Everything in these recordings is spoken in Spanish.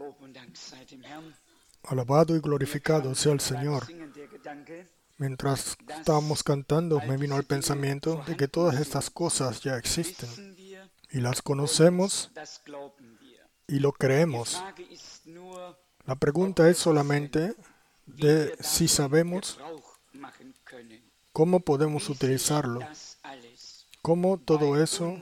Alabado y glorificado sea el Señor. Mientras estábamos cantando, me vino el pensamiento de que todas estas cosas ya existen y las conocemos y lo creemos. La pregunta es solamente de si sabemos cómo podemos utilizarlo, cómo todo eso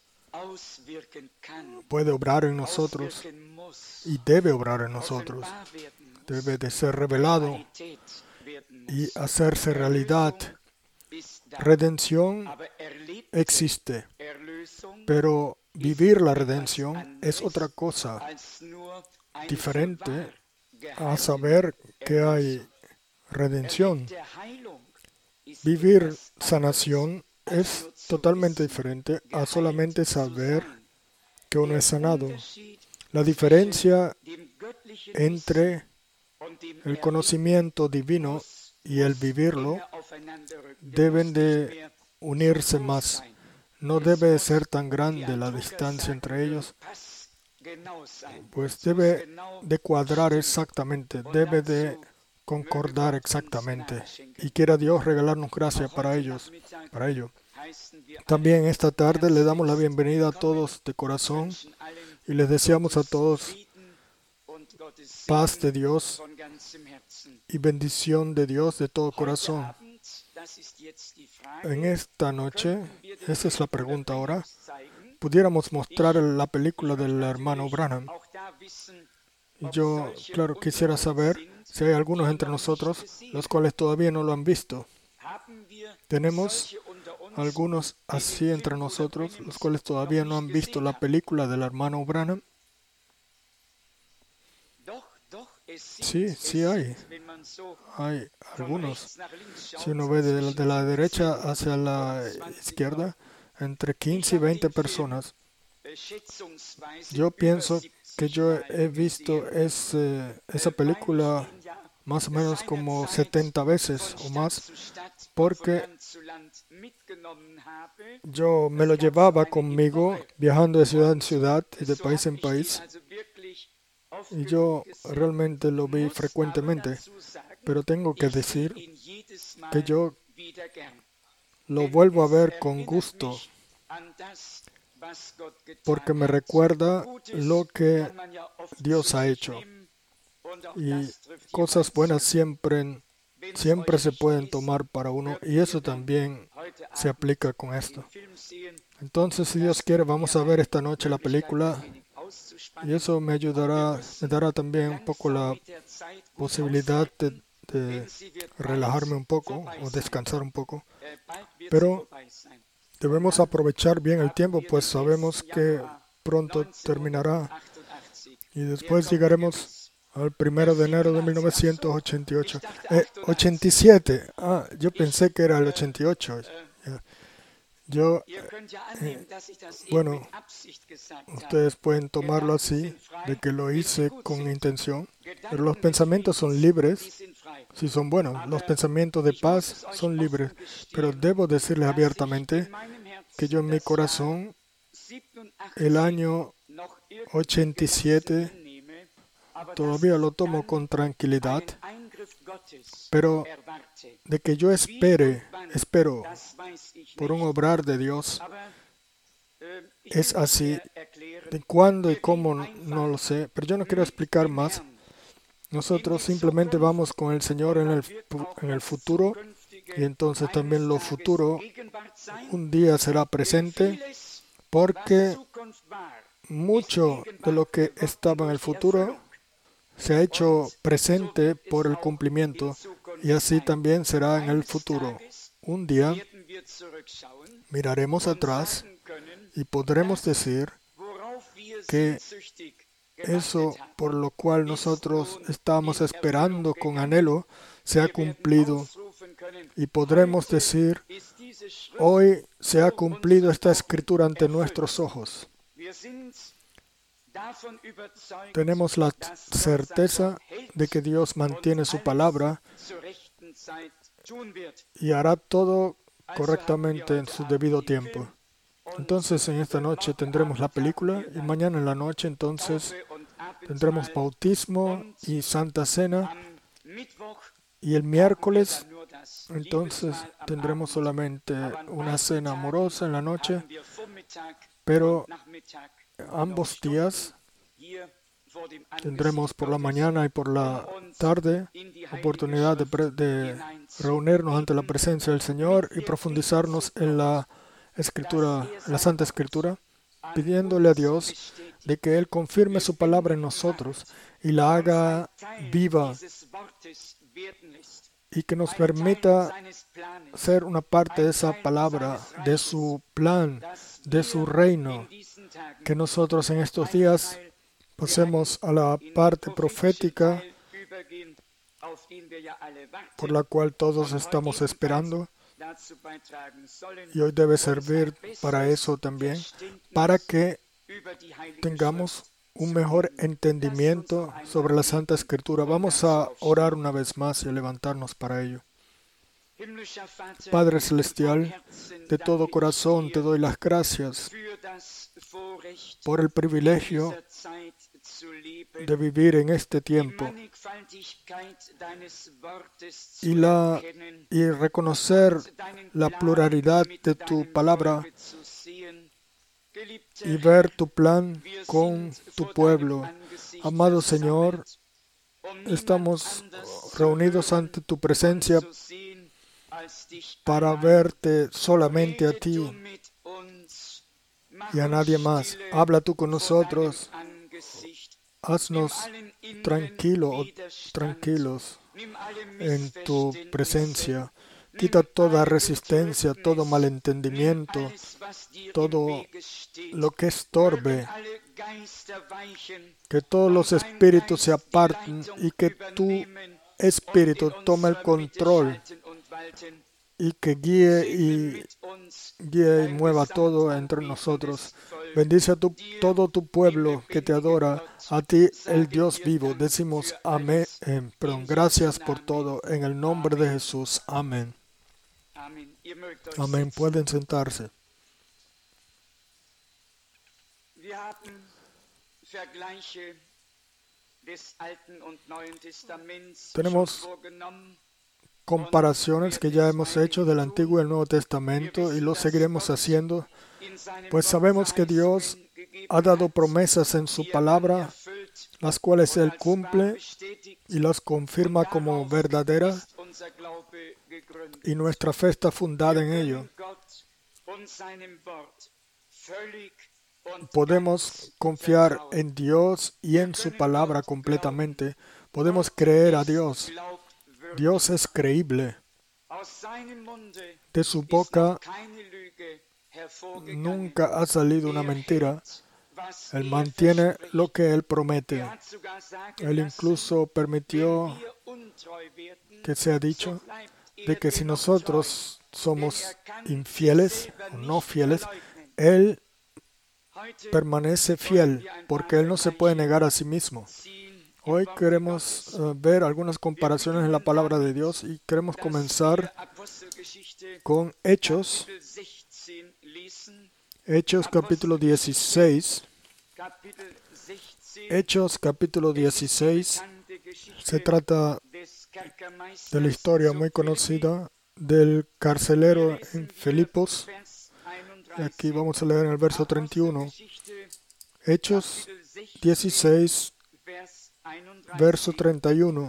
puede obrar en nosotros y debe obrar en nosotros. Debe de ser revelado y hacerse realidad. Redención existe, pero vivir la redención es otra cosa diferente a saber que hay redención. Vivir sanación es totalmente diferente a solamente saber que uno es sanado. La diferencia entre el conocimiento divino y el vivirlo deben de unirse más. No debe ser tan grande la distancia entre ellos, pues debe de cuadrar exactamente, debe de concordar exactamente. Y quiera Dios regalarnos gracia para ello. También esta tarde le damos la bienvenida a todos de corazón y les deseamos a todos paz de Dios y bendición de Dios de todo corazón. En esta noche, esa es la pregunta ahora, pudiéramos mostrar la película del hermano Branham. Yo, claro, quisiera saber si hay algunos entre nosotros los cuales todavía no lo han visto. Tenemos algunos así entre nosotros, los cuales todavía no han visto la película del hermano Branham. Sí hay. Hay algunos. Si uno ve de la derecha hacia la izquierda, entre 15 y 20 personas. Yo pienso que yo he visto esa película más o menos como 70 veces o más, porque yo me lo llevaba conmigo viajando de ciudad en ciudad y de país en país. Y yo realmente lo vi frecuentemente, pero tengo que decir que yo lo vuelvo a ver con gusto, porque me recuerda lo que Dios ha hecho. Y cosas buenas siempre se pueden tomar para uno, y eso también se aplica con esto. Entonces, si Dios quiere, vamos a ver esta noche la película. Y eso me dará también un poco la posibilidad de relajarme un poco o descansar un poco. Pero debemos aprovechar bien el tiempo, pues sabemos que pronto terminará. Y después llegaremos al 1 de enero de 1988. 87. Yo pensé que era el 88. Bueno, ustedes pueden tomarlo así, de que lo hice con intención, pero los pensamientos son libres, si son buenos. Los pensamientos de paz son libres, pero debo decirles abiertamente que yo en mi corazón, el año 87, todavía lo tomo con tranquilidad, pero de que yo espero por un obrar de Dios, es así. De cuándo y cómo no lo sé, pero yo no quiero explicar más. Nosotros simplemente vamos con el Señor en el futuro, y entonces también lo futuro un día será presente, porque mucho de lo que estaba en el futuro se ha hecho presente por el cumplimiento, y así también será en el futuro. Un día miraremos atrás y podremos decir que eso por lo cual nosotros estábamos esperando con anhelo se ha cumplido, y podremos decir: hoy se ha cumplido esta escritura ante nuestros ojos. Tenemos la certeza de que Dios mantiene su palabra y hará todo correctamente en su debido tiempo. Entonces, en esta noche tendremos la película, y mañana en la noche entonces Tendremos bautismo y Santa Cena. Y el miércoles, entonces, tendremos solamente una cena amorosa en la noche, pero ambos días tendremos por la mañana y por la tarde oportunidad de reunirnos ante la presencia del Señor y profundizarnos en la Escritura, la Santa Escritura, pidiéndole a Dios de que Él confirme su palabra en nosotros y la haga viva y que nos permita ser una parte de esa palabra, de su plan, de su reino, que nosotros en estos días pasemos a la parte profética por la cual todos estamos esperando, y hoy debe servir para eso también, para que tengamos un mejor entendimiento sobre la Santa Escritura. Vamos a orar una vez más y a levantarnos para ello. Padre Celestial, de todo corazón te doy las gracias por el privilegio de vivir en este tiempo y reconocer la pluralidad de tu palabra y ver tu plan con tu pueblo. Amado Señor, estamos reunidos ante tu presencia para verte solamente a ti y a nadie más. Habla tú con nosotros. Haznos tranquilos en tu presencia. Quita toda resistencia, todo malentendimiento, todo lo que estorbe. Que todos los espíritus se aparten y que tu espíritu tome el control y que guíe y mueva todo entre nosotros. Bendice a todo tu pueblo que te adora, a ti el Dios vivo. Decimos amén. Gracias por todo. En el nombre de Jesús. Amén. Amén. Pueden sentarse. Tenemos comparaciones que ya hemos hecho del Antiguo y el Nuevo Testamento y lo seguiremos haciendo, pues sabemos que Dios ha dado promesas en su palabra, las cuales Él cumple y las confirma como verdaderas, y nuestra fe está fundada en ello. Podemos confiar en Dios y en su palabra completamente. Podemos creer a Dios. Dios es creíble. De su boca nunca ha salido una mentira. Él mantiene lo que Él promete. Él incluso permitió que sea dicho de que si nosotros somos infieles o no fieles, Él permanece fiel porque Él no se puede negar a sí mismo. Hoy queremos ver algunas comparaciones en la palabra de Dios y queremos comenzar con Hechos capítulo 16. Hechos capítulo 16 se trata de la historia muy conocida del carcelero en Filipos. Y aquí vamos a leer en el verso 31. Hechos 16, verso 31.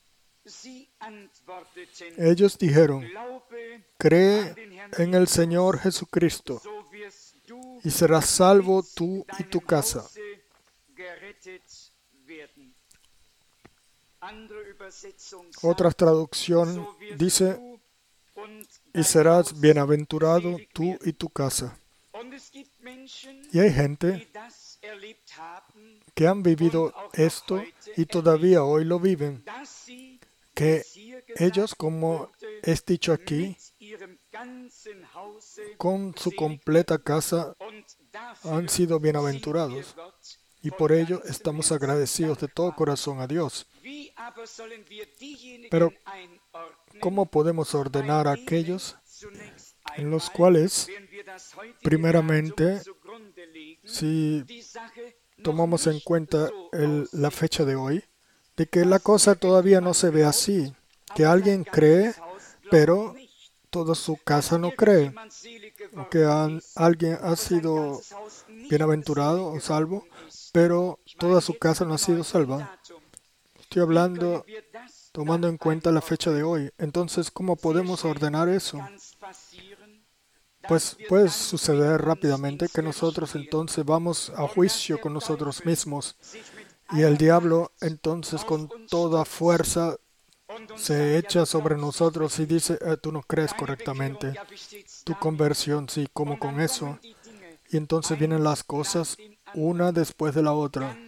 Ellos dijeron: cree en el Señor Jesucristo y serás salvo tú y tu casa. Otra traducción dice: y serás bienaventurado tú y tu casa. Y hay gente que han vivido esto y todavía hoy lo viven, que ellos, como es dicho aquí, con su completa casa han sido bienaventurados, y por ello estamos agradecidos de todo corazón a Dios. Pero, ¿cómo podemos ordenar a aquellos en los cuales, primeramente, si tomamos en cuenta la fecha de hoy, de que la cosa todavía no se ve así, que alguien cree, pero toda su casa no cree, o que alguien ha sido bienaventurado o salvo, pero toda su casa no ha sido salva. Estoy hablando tomando en cuenta la fecha de hoy. Entonces, ¿cómo podemos ordenar eso? Pues puede suceder rápidamente que nosotros entonces vamos a juicio con nosotros mismos y el diablo entonces con toda fuerza se echa sobre nosotros y dice, tú no crees correctamente, tu conversión, sí, como con eso. Y entonces vienen las cosas una después de la otra,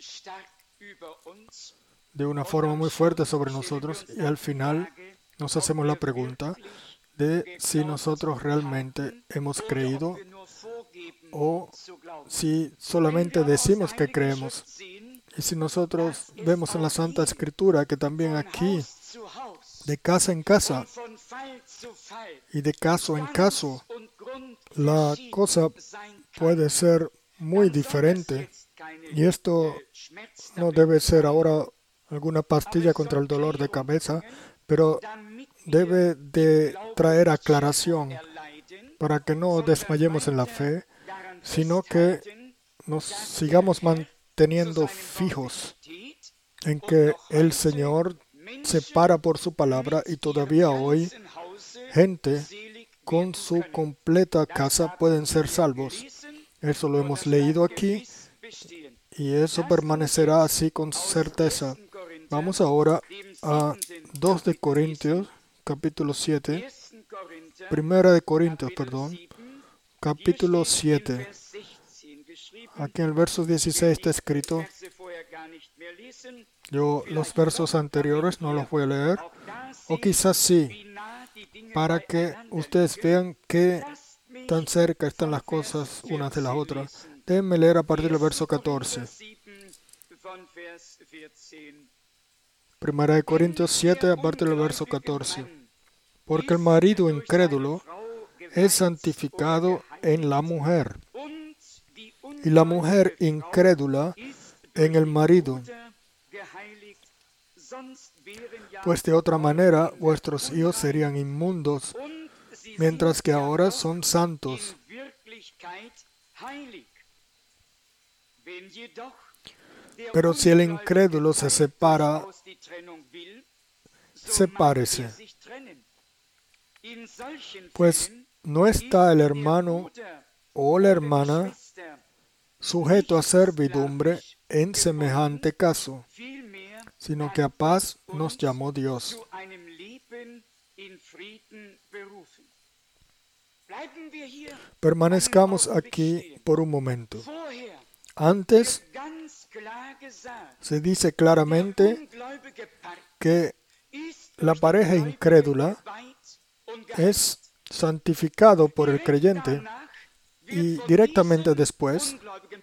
de una forma muy fuerte sobre nosotros, y al final nos hacemos la pregunta de si nosotros realmente hemos creído o si solamente decimos que creemos. Y si nosotros vemos en la Santa Escritura que también aquí, de casa en casa y de caso en caso, la cosa puede ser muy diferente. Y esto no debe ser ahora alguna pastilla contra el dolor de cabeza, pero debe de traer aclaración para que no desmayemos en la fe, sino que nos sigamos manteniendo fijos en que el Señor se para por su palabra y todavía hoy gente con su completa casa pueden ser salvos. Eso lo hemos leído aquí y eso permanecerá así con certeza. Vamos ahora a 2 de Corintios, capítulo 7. Primera de Corintios, perdón, capítulo 7. Aquí en el verso 16 está escrito, yo los versos anteriores no los voy a leer, o quizás sí, para que ustedes vean qué tan cerca están las cosas unas de las otras. Déjenme leer a partir del verso 14. Primera de Corintios 7, a partir del verso 14. Porque el marido incrédulo es santificado en la mujer, y la mujer incrédula en el marido. Pues de otra manera vuestros hijos serían inmundos, mientras que ahora son santos. Pero si el incrédulo se separa, sepárese. Pues no está el hermano o la hermana sujeto a servidumbre en semejante caso, sino que a paz nos llamó Dios. Permanezcamos aquí por un momento. Antes se dice claramente que la pareja incrédula es santificado por el creyente y directamente después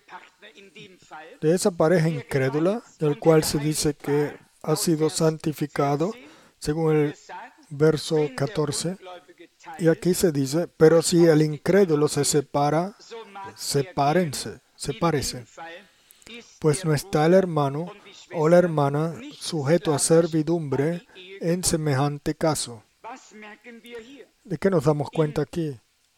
de esa pareja incrédula, del cual se dice que ha sido santificado, según el verso 14, y aquí se dice, pero si el incrédulo se separa, sepárese, pues no está el hermano o la hermana sujeto a servidumbre en semejante caso. ¿De qué nos damos cuenta aquí?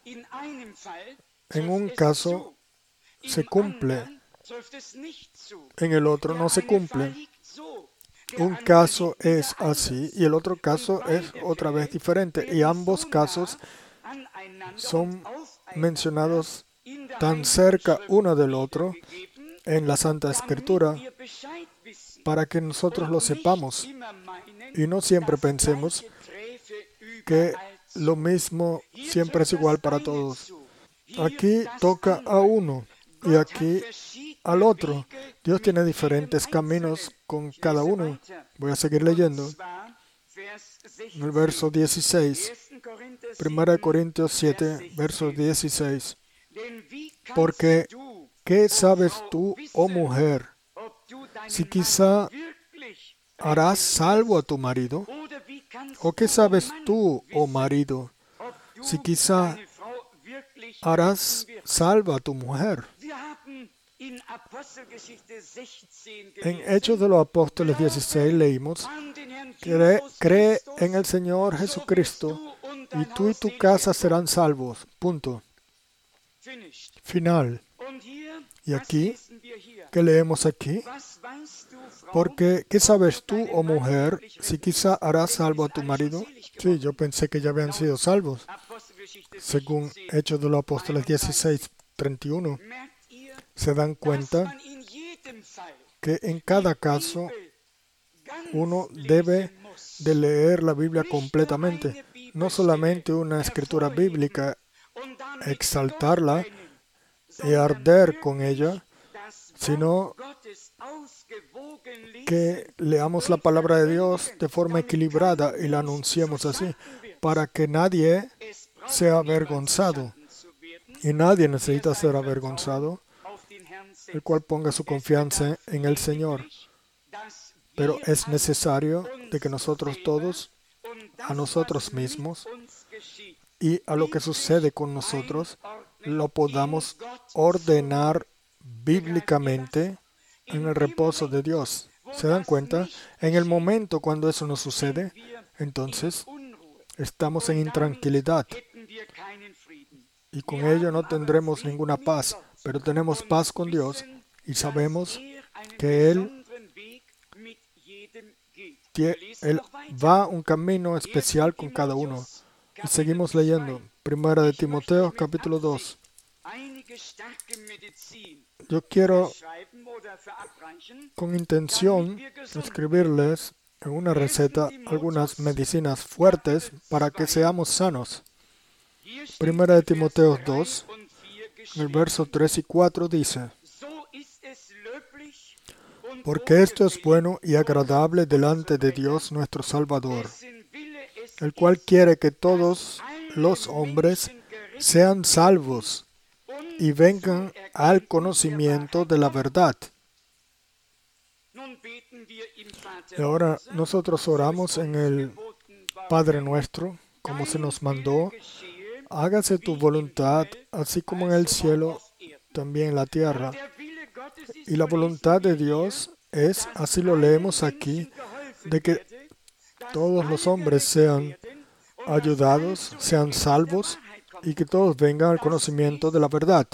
En un caso se cumple, en el otro no se cumple. Un caso es así y el otro caso es otra vez diferente. Y ambos casos son mencionados tan cerca uno del otro en la Santa Escritura para que nosotros lo sepamos y no siempre pensemos que lo mismo siempre es igual para todos. Aquí toca a uno y aquí al otro. Dios tiene diferentes caminos con cada uno. Voy a seguir leyendo. En el verso 16, 1 Corintios 7, verso 16. Porque, ¿qué sabes tú, oh mujer, si quizá harás salvo a tu marido? ¿O qué sabes tú, oh marido, si quizá harás salvo a tu mujer? En Hechos de los Apóstoles 16 leímos: cree en el Señor Jesucristo y tú y tu casa serán salvos. Punto. Final. Y aquí, ¿qué leemos aquí? Porque, ¿qué sabes tú, oh mujer, si quizá harás salvo a tu marido? Sí, yo pensé que ya habían sido salvos. Según Hechos de los Apóstoles 16:31, se dan cuenta que en cada caso uno debe de leer la Biblia completamente, no solamente una escritura bíblica, exaltarla y arder con ella, sino que leamos la palabra de Dios de forma equilibrada y la anunciemos así, para que nadie sea avergonzado. Y nadie necesita ser avergonzado, el cual ponga su confianza en el Señor. Pero es necesario de que nosotros todos, a nosotros mismos y a lo que sucede con nosotros, lo podamos ordenar bíblicamente en el reposo de Dios. ¿Se dan cuenta? En el momento cuando eso no sucede, entonces estamos en intranquilidad y con ello no tendremos ninguna paz, pero tenemos paz con Dios y sabemos que Él va un camino especial con cada uno. Y seguimos leyendo. Primera de Timoteo, capítulo 2. Yo quiero con intención escribirles en una receta algunas medicinas fuertes para que seamos sanos. Primera de Timoteo 2, en el verso 3 y 4 dice: porque esto es bueno y agradable delante de Dios nuestro Salvador, el cual quiere que todos los hombres sean salvos y vengan al conocimiento de la verdad. Y ahora nosotros oramos en el Padre Nuestro, como se nos mandó: hágase tu voluntad, así como en el cielo, también en la tierra. Y la voluntad de Dios es, así lo leemos aquí, de que todos los hombres sean ayudados, sean salvos y que todos vengan al conocimiento de la verdad.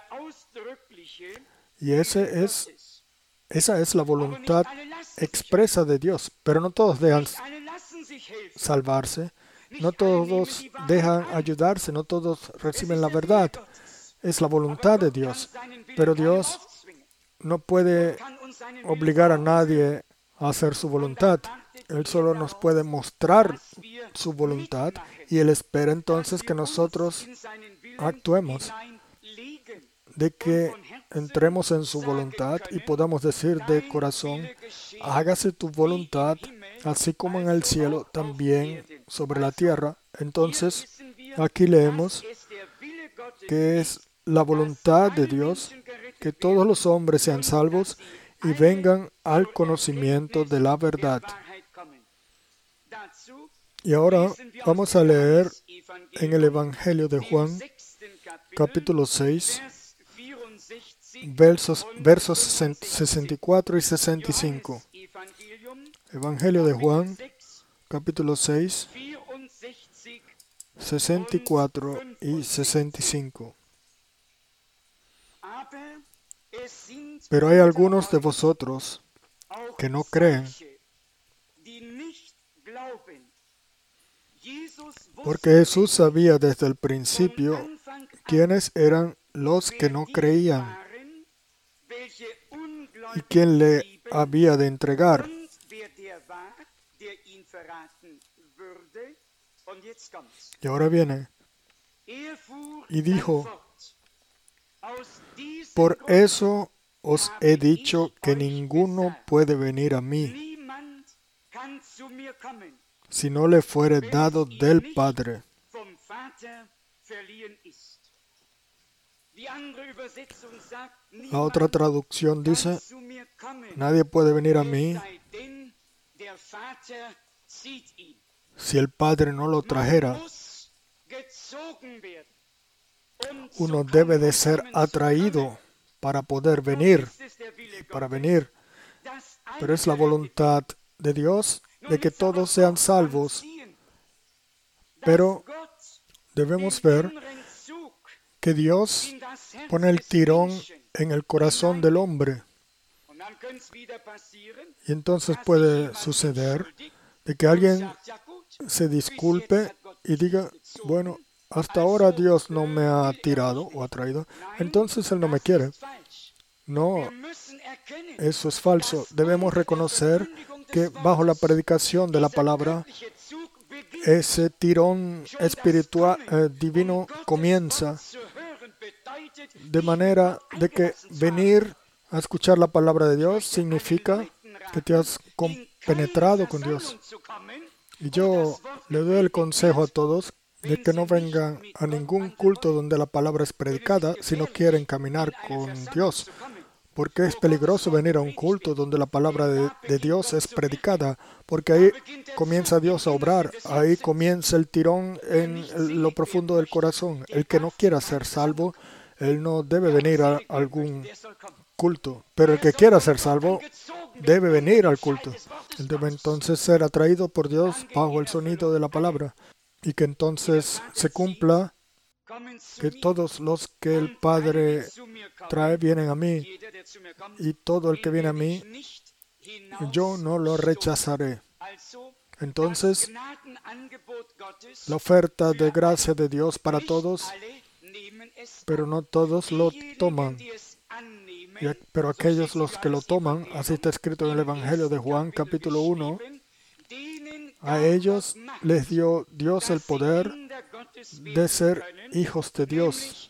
Y esa es la voluntad expresa de Dios. Pero no todos dejan salvarse, no todos dejan ayudarse, no todos reciben la verdad. Es la voluntad de Dios. Pero Dios no puede obligar a nadie a hacer su voluntad. Él solo nos puede mostrar su voluntad y Él espera entonces que nosotros actuemos, de que entremos en su voluntad y podamos decir de corazón: hágase tu voluntad, así como en el cielo, también sobre la tierra. Entonces, aquí leemos que es la voluntad de Dios que todos los hombres sean salvos y vengan al conocimiento de la verdad. Y ahora vamos a leer en el Evangelio de Juan, capítulo 6, versos 64 y 65. Evangelio de Juan, capítulo 6, 64 y 65. Pero hay algunos de vosotros que no creen, porque Jesús sabía desde el principio quiénes eran los que no creían y quién le había de entregar. Y ahora viene y dijo: por eso os he dicho que ninguno puede venir a mí si no le fuere dado del Padre. La otra traducción dice: nadie puede venir a mí si el Padre no lo trajera. Uno debe de ser atraído para poder venir, pero es la voluntad de Dios de que todos sean salvos. Pero debemos ver que Dios pone el tirón en el corazón del hombre. Y entonces puede suceder de que alguien se disculpe y diga, bueno, hasta ahora Dios no me ha tirado o atraído, entonces Él no me quiere. No, eso es falso. Debemos reconocer que bajo la predicación de la palabra, ese tirón espiritual divino comienza, de manera de que venir a escuchar la palabra de Dios significa que te has compenetrado con Dios. Y yo le doy el consejo a todos de que no vengan a ningún culto donde la palabra es predicada si no quieren caminar con Dios. Porque es peligroso venir a un culto donde la palabra de Dios es predicada, porque ahí comienza Dios a obrar, ahí comienza el tirón en lo profundo del corazón. El que no quiera ser salvo, él no debe venir a algún culto, pero el que quiera ser salvo debe venir al culto. Él debe entonces ser atraído por Dios bajo el sonido de la palabra, y que entonces se cumpla que todos los que el Padre trae vienen a mí, y todo el que viene a mí, yo no lo rechazaré. Entonces, la oferta de gracia de Dios para todos, pero no todos lo toman. Pero aquellos los que lo toman, así está escrito en el Evangelio de Juan, capítulo 1, a ellos les dio Dios el poder de ser hijos de Dios,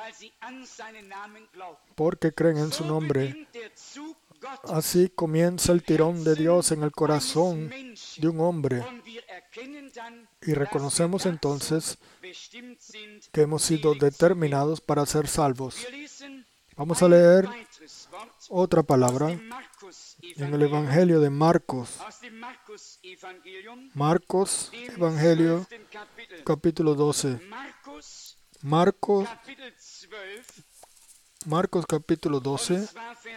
porque creen en su nombre. Así comienza el tirón de Dios en el corazón de un hombre. Y reconocemos entonces que hemos sido determinados para ser salvos. Vamos a leer otra palabra en el Evangelio de Marcos. Marcos, Evangelio, capítulo 12. Marcos, capítulo 12,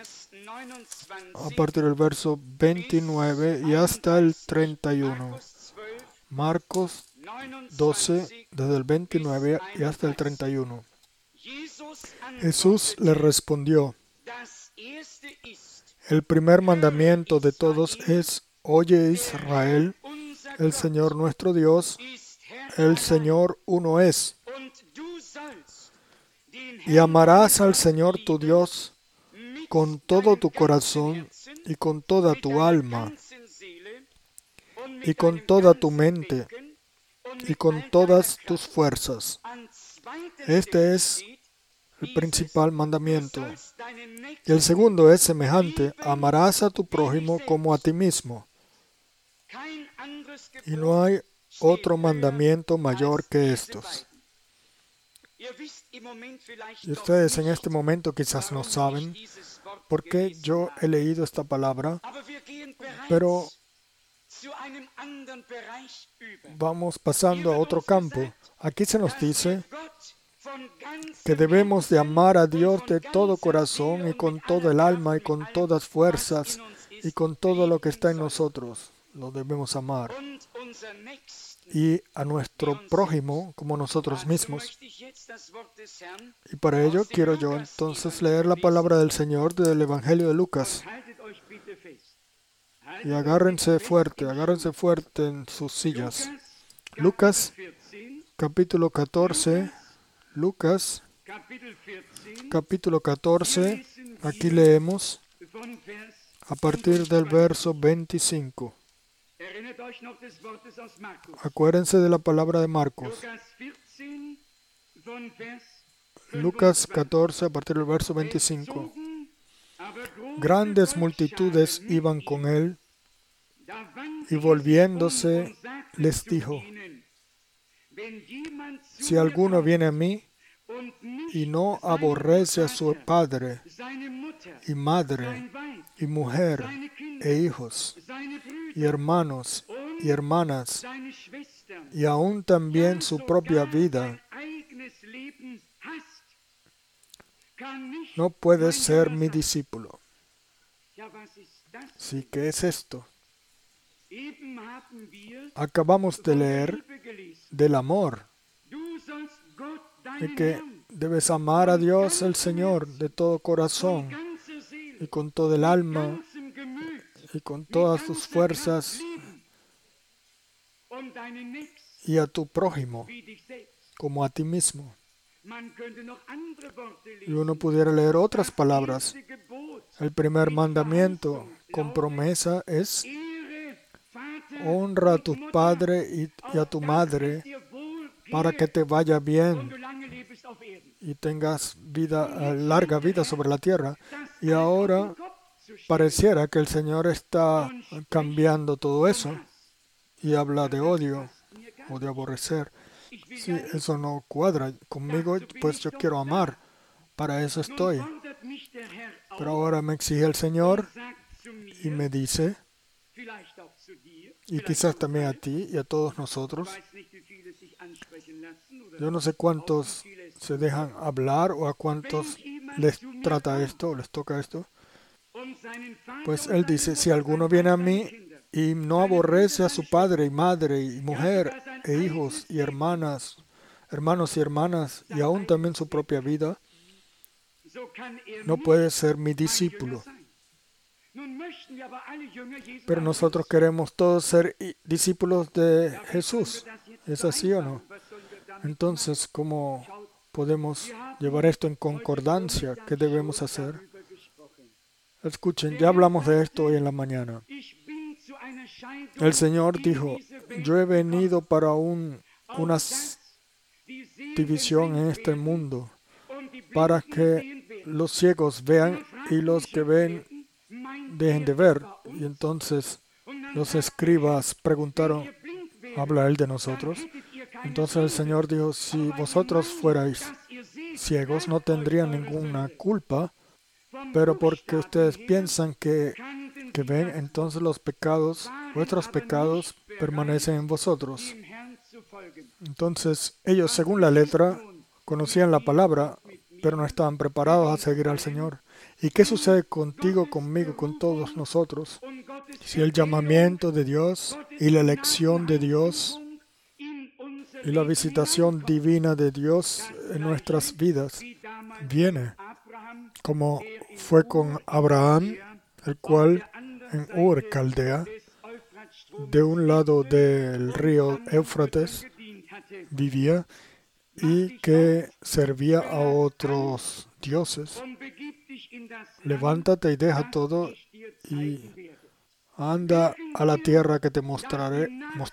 a partir del verso 29 y hasta el 31. Marcos 12, desde el 29 y hasta el 31. Jesús le respondió: el primer mandamiento de todos es: Oye Israel, el Señor nuestro Dios, el Señor uno es. Y amarás al Señor tu Dios con todo tu corazón y con toda tu alma y con toda tu mente y con todas tus fuerzas. Este es el principal mandamiento. Y el segundo es semejante: amarás a tu prójimo como a ti mismo. Y no hay otro mandamiento mayor que estos. Y ustedes en este momento quizás no saben por qué yo he leído esta palabra, pero vamos pasando a otro campo. Aquí se nos dice que debemos de amar a Dios de todo corazón y con todo el alma y con todas fuerzas y con todo lo que está en nosotros. Lo debemos amar. Y a nuestro prójimo como nosotros mismos. Y para ello quiero yo entonces leer la palabra del Señor del Evangelio de Lucas. Y agárrense fuerte en sus sillas. Lucas, capítulo 14. Lucas, capítulo 14. Aquí leemos a partir del verso 25. Acuérdense de la palabra de Marcos. Lucas 14, a partir del verso 25. Grandes multitudes iban con él, y volviéndose les dijo: si alguno viene a mí y no aborrece a su padre y madre y mujer e hijos y hermanos y hermanas y aún también su propia vida, no puedes ser mi discípulo. Sí, ¿qué es esto? Acabamos de leer del amor, de que debes amar a Dios el Señor de todo corazón y con todo el alma y con todas tus fuerzas y a tu prójimo como a ti mismo. Y uno pudiera leer otras palabras. El primer mandamiento con promesa es: honra a tu padre y a tu madre para que te vaya bien y tengas larga vida sobre la tierra. Y ahora pareciera que el Señor está cambiando todo eso y habla de odio o de aborrecer. Si eso no cuadra conmigo, pues yo quiero amar. Para eso estoy. Pero ahora me exige el Señor y me dice, y quizás también a ti y a todos nosotros, yo no sé cuántos se dejan hablar o a cuántos les trata esto o les toca esto. Pues Él dice, si alguno viene a mí y no aborrece a su padre y madre y mujer e hijos y hermanos y hermanas y aún también su propia vida, no puede ser mi discípulo. Pero nosotros queremos todos ser discípulos de Jesús. ¿Es así o no? Entonces, ¿cómo podemos llevar esto en concordancia? ¿Qué debemos hacer? Escuchen, ya hablamos de esto hoy en la mañana. El Señor dijo, yo he venido para una división en este mundo, para que los ciegos vean y los que ven dejen de ver. Y entonces los escribas preguntaron, ¿habla Él de nosotros? Entonces el Señor dijo, si vosotros fuerais ciegos no tendrían ninguna culpa, pero porque ustedes piensan que ven, entonces vuestros pecados permanecen en vosotros. Entonces ellos, según la letra, conocían la palabra, pero no estaban preparados a seguir al Señor. ¿Y qué sucede contigo, conmigo, con todos nosotros? Si el llamamiento de Dios y la elección de Dios y la visitación divina de Dios en nuestras vidas viene, como fue con Abraham, el cual en Ur, Caldea, de un lado del río Éufrates, vivía y que servía a otros dioses. Levántate y deja todo y anda a la tierra que te mostraré.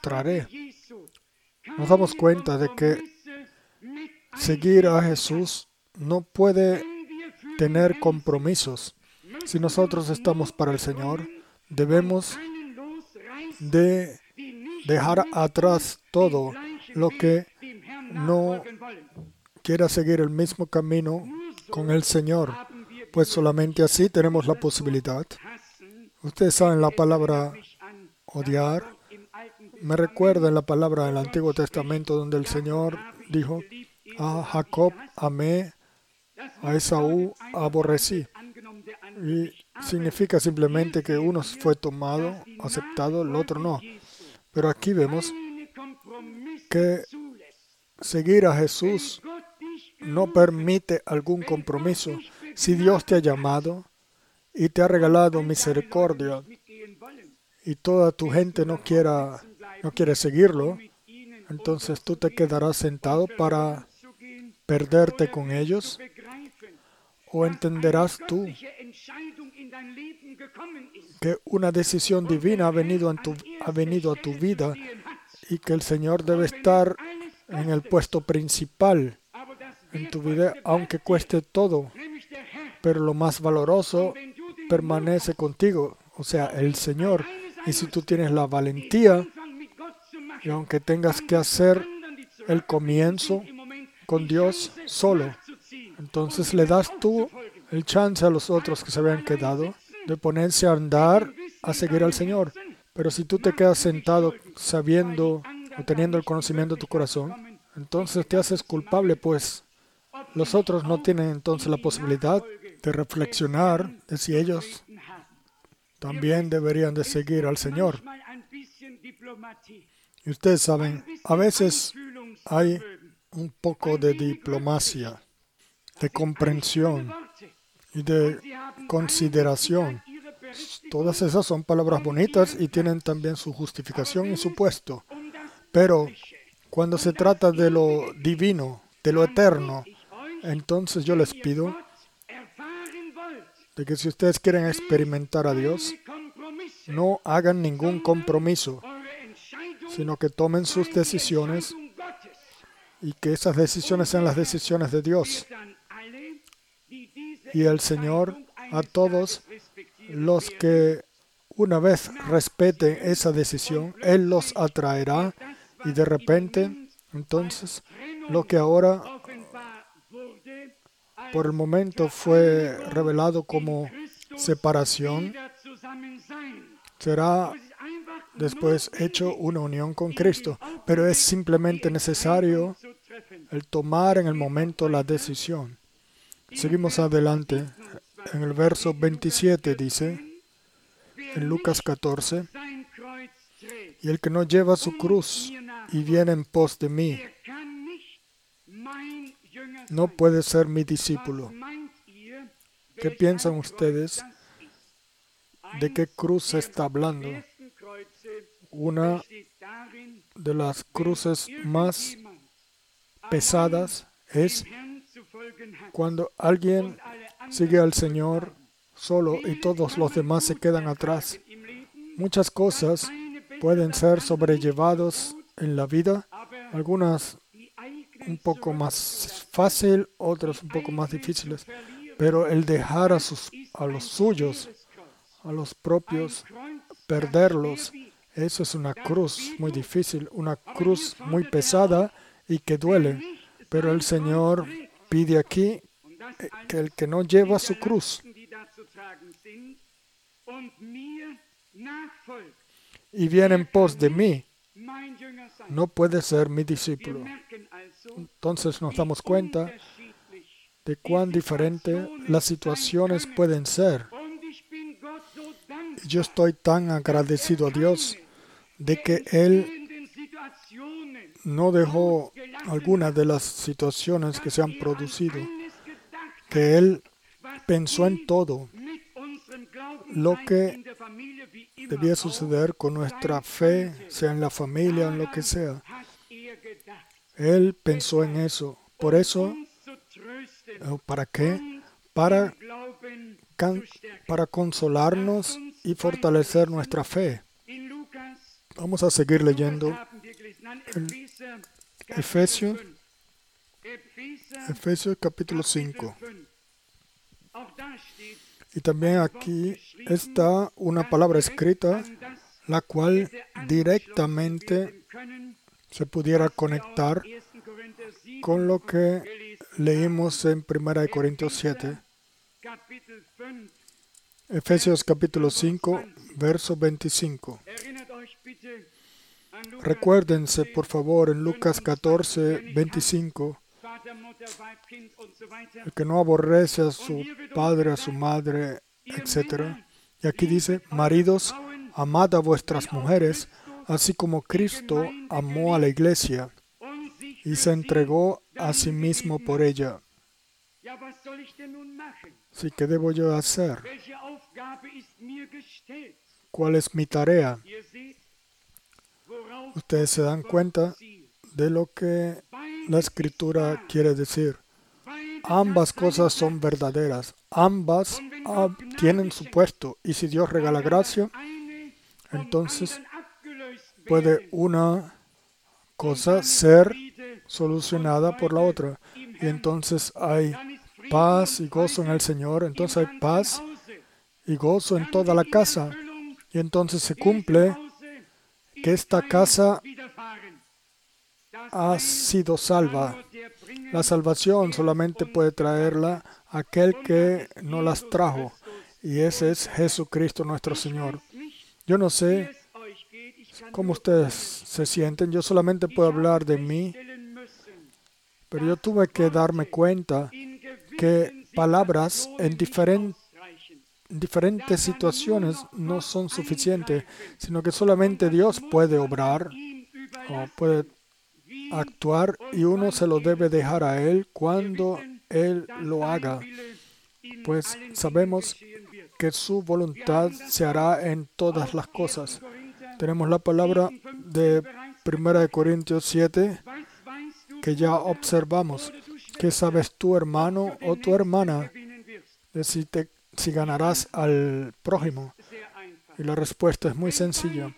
Nos damos cuenta de que seguir a Jesús no puede tener compromisos. Si nosotros estamos para el Señor, debemos de dejar atrás todo lo que no quiera seguir el mismo camino con el Señor, pues solamente así tenemos la posibilidad. Ustedes saben la palabra odiar. Me recuerda en la palabra del Antiguo Testamento donde el Señor dijo, a Jacob amé, a Esaú aborrecí. Y significa simplemente que uno fue tomado, aceptado, el otro no. Pero aquí vemos que seguir a Jesús no permite algún compromiso. Si Dios te ha llamado y te ha regalado misericordia y toda tu gente no quiere seguirlo, entonces tú te quedarás sentado para perderte con ellos, o entenderás tú que una decisión divina ha venido a tu vida y que el Señor debe estar en el puesto principal en tu vida, aunque cueste todo, pero lo más valoroso permanece contigo, o sea, el Señor. Y si tú tienes la valentía, y aunque tengas que hacer el comienzo con Dios solo, entonces le das tú el chance a los otros que se habían quedado de ponerse a andar a seguir al Señor. Pero si tú te quedas sentado sabiendo o teniendo el conocimiento de tu corazón, entonces te haces culpable, pues los otros no tienen entonces la posibilidad de reflexionar de si ellos también deberían de seguir al Señor. Y ustedes saben, a veces hay un poco de diplomacia, de comprensión y de consideración. Todas esas son palabras bonitas y tienen también su justificación y su puesto. Pero cuando se trata de lo divino, de lo eterno, entonces yo les pido de que si ustedes quieren experimentar a Dios, no hagan ningún compromiso, sino que tomen sus decisiones y que esas decisiones sean las decisiones de Dios. Y el Señor, a todos los que una vez respeten esa decisión, Él los atraerá y de repente, entonces, lo que ahora por el momento fue revelado como separación, será después hecho una unión con Cristo. Pero es simplemente necesario el tomar en el momento la decisión. Seguimos adelante. En el verso 27 dice, en Lucas 14, y el que no lleva su cruz y viene en pos de mí, no puede ser mi discípulo. ¿Qué piensan ustedes? ¿De qué cruz se está hablando? Una de las cruces más pesadas es cuando alguien sigue al Señor solo y todos los demás se quedan atrás. Muchas cosas pueden ser sobrellevadas en la vida, algunas un poco más fácil, otras un poco más difíciles, pero el dejar a los suyos, a los propios, perderlos, eso es una cruz muy difícil, una cruz muy pesada y que duele. Pero el Señor pide aquí que el que no lleva su cruz y viene en pos de mí, no puede ser mi discípulo. Entonces nos damos cuenta de cuán diferentes las situaciones pueden ser. Yo estoy tan agradecido a Dios de que Él no dejó algunas de las situaciones que se han producido, que Él pensó en todo lo que debía suceder con nuestra fe, sea en la familia o en lo que sea. Él pensó en eso. Por eso, ¿para qué? Para consolarnos y fortalecer nuestra fe. Vamos a seguir leyendo en Efesios capítulo 5. Y también aquí está una palabra escrita, la cual directamente se pudiera conectar con lo que leímos en 1 Corintios 7. Efesios capítulo 5, verso 25. Recuérdense, por favor, en Lucas 14, 25, el que no aborrece a su padre, a su madre, etc. Y aquí dice, maridos, amad a vuestras mujeres, así como Cristo amó a la iglesia y se entregó a sí mismo por ella. Así que debo yo hacer. ¿Cuál es mi tarea? Ustedes se dan cuenta de lo que la Escritura quiere decir. Ambas cosas son verdaderas. Ambas tienen su puesto. Y si Dios regala gracia, entonces puede una cosa ser solucionada por la otra. Y entonces hay paz y gozo en el Señor. Entonces hay paz y gozo en toda la casa. Y entonces se cumple que esta casa ha sido salva. La salvación solamente puede traerla aquel que no las trajo, y ese es Jesucristo nuestro Señor. Yo no sé cómo ustedes se sienten, yo solamente puedo hablar de mí, pero yo tuve que darme cuenta que palabras en diferentes situaciones no son suficientes, sino que solamente Dios puede obrar o puede actuar y uno se lo debe dejar a Él cuando Él lo haga, pues sabemos que su voluntad se hará en todas las cosas. Tenemos la palabra de 1 Corintios 7 que ya observamos. ¿Qué sabes tu hermano o tu hermana de si ganarás al prójimo? Y la respuesta es muy sencilla.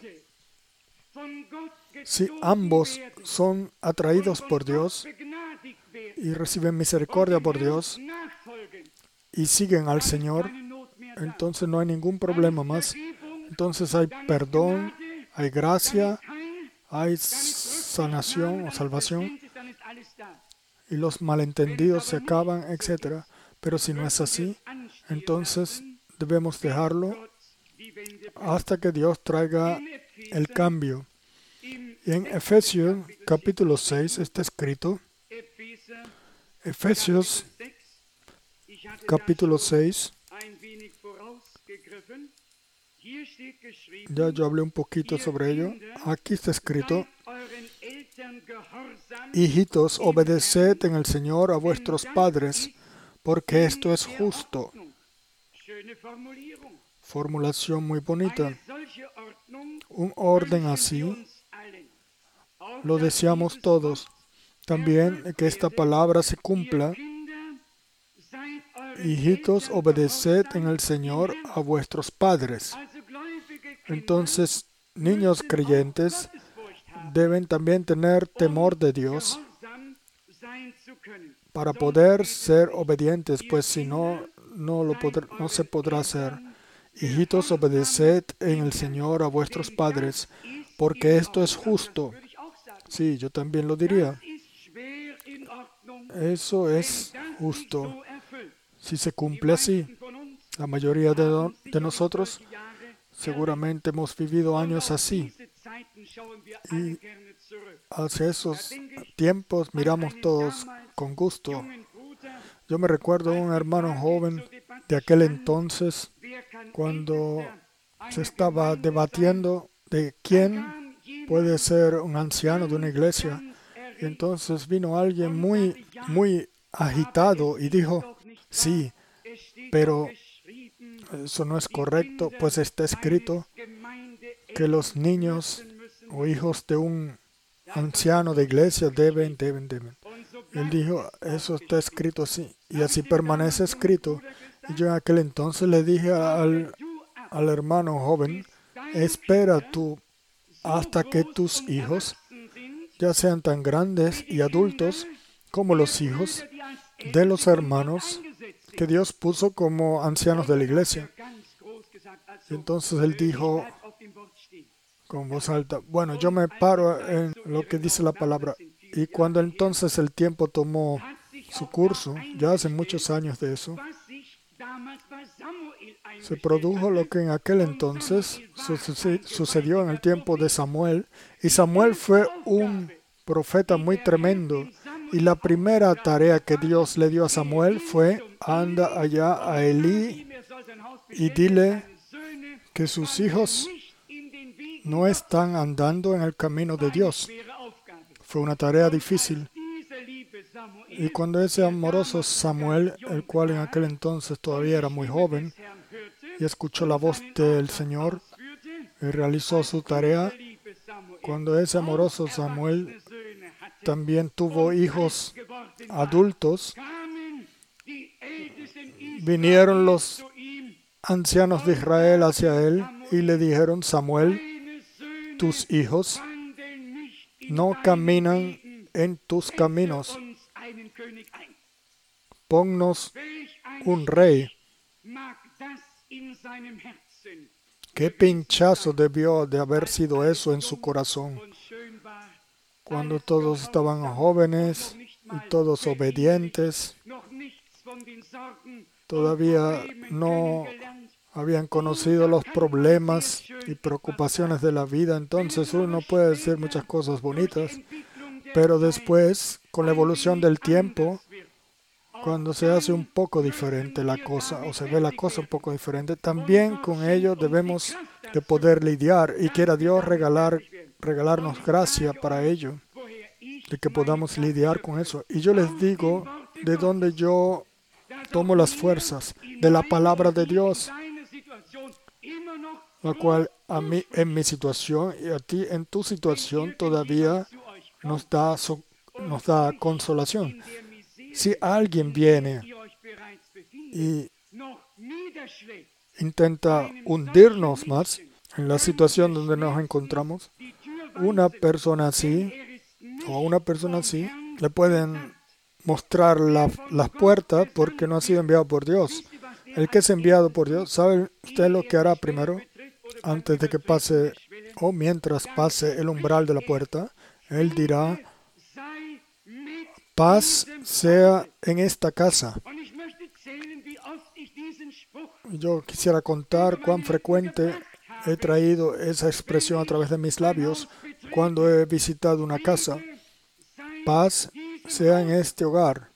Si ambos son atraídos por Dios y reciben misericordia por Dios y siguen al Señor, entonces no hay ningún problema más. Entonces hay perdón, hay gracia, hay sanación o salvación y los malentendidos se acaban, etc. Pero si no es así, entonces debemos dejarlo hasta que Dios traiga el cambio. Y en Efesios capítulo 6 está escrito, Efesios capítulo 6, ya yo hablé un poquito sobre ello. Aquí está escrito, hijitos, obedeced en el Señor a vuestros padres, porque esto es justo. Formulación muy bonita. Un orden así lo deseamos todos. También que esta palabra se cumpla. Hijitos, obedeced en el Señor a vuestros padres. Entonces, niños creyentes deben también tener temor de Dios para poder ser obedientes, pues si no, no se podrá hacer. Hijitos, obedeced en el Señor a vuestros padres, porque esto es justo. Sí, yo también lo diría. Eso es justo. Si se cumple así, la mayoría de nosotros seguramente hemos vivido años así. Y hacia esos tiempos miramos todos con gusto. Yo me recuerdo a un hermano joven de aquel entonces, cuando se estaba debatiendo de quién puede ser un anciano de una iglesia. Y entonces vino alguien muy agitado y dijo, sí, pero eso no es correcto, pues está escrito que los niños o hijos de un anciano de iglesia deben. Él dijo, eso está escrito así, y así permanece escrito. Y yo en aquel entonces le dije al hermano joven, espera tú hasta que tus hijos ya sean tan grandes y adultos como los hijos de los hermanos que Dios puso como ancianos de la iglesia. Y entonces él dijo con voz alta, bueno, yo me paro en lo que dice la palabra. Y cuando entonces el tiempo tomó su curso, ya hace muchos años de eso, se produjo lo que en aquel entonces sucedió en el tiempo de Samuel. Y Samuel fue un profeta muy tremendo. Y la primera tarea que Dios le dio a Samuel fue, anda allá a Elí y dile que sus hijos no están andando en el camino de Dios. Fue una tarea difícil. Y cuando ese amoroso Samuel, el cual en aquel entonces todavía era muy joven, y escuchó la voz del Señor y realizó su tarea, cuando ese amoroso Samuel también tuvo hijos adultos, vinieron los ancianos de Israel hacia él y le dijeron, Samuel, tus hijos no caminan en tus caminos. Ponnos un rey. Qué pinchazo debió de haber sido eso en su corazón. Cuando todos estaban jóvenes y todos obedientes, todavía no habían conocido los problemas y preocupaciones de la vida. Entonces uno puede decir muchas cosas bonitas, pero después, con la evolución del tiempo, cuando se hace un poco diferente la cosa o se ve la cosa un poco diferente, también con ello debemos de poder lidiar y quiera Dios regalarnos gracia para ello, de que podamos lidiar con eso. Y yo les digo de dónde yo tomo las fuerzas, de la palabra de Dios, la cual a mí en mi situación y a ti en tu situación todavía nos da consolación. Si alguien viene y intenta hundirnos más en la situación donde nos encontramos, una persona así le pueden mostrar las puertas porque no ha sido enviado por Dios. El que es enviado por Dios, ¿sabe usted lo que hará primero? Antes de que pase o mientras pase el umbral de la puerta, él dirá: paz sea en esta casa. Yo quisiera contar cuán frecuente he traído esa expresión a través de mis labios cuando he visitado una casa. Paz sea en este hogar.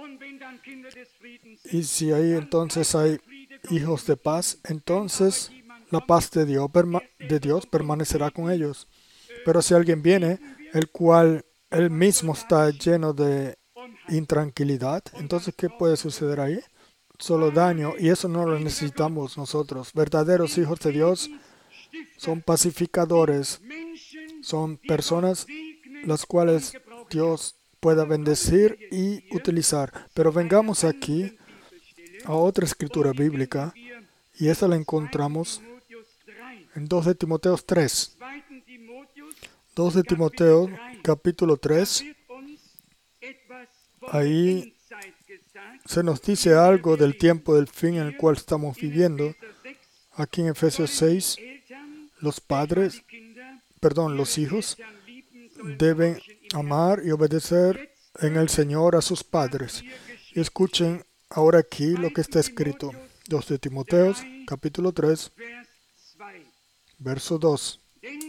Y si ahí entonces hay hijos de paz, entonces la paz de Dios permanecerá con ellos. Pero si alguien viene, el cual él mismo está lleno de intranquilidad, entonces ¿qué puede suceder ahí? Solo daño, y eso no lo necesitamos nosotros. Verdaderos hijos de Dios son pacificadores, son personas las cuales Dios pueda bendecir y utilizar. Pero vengamos aquí a otra escritura bíblica, y esta la encontramos en 2 de Timoteo 3. 2 de Timoteo, capítulo 3. Ahí se nos dice algo del tiempo del fin en el cual estamos viviendo. Aquí en Efesios 6, los hijos deben amar y obedecer en el Señor a sus padres. Y escuchen ahora aquí lo que está escrito. 2 de Timoteo, capítulo 3, verso 2.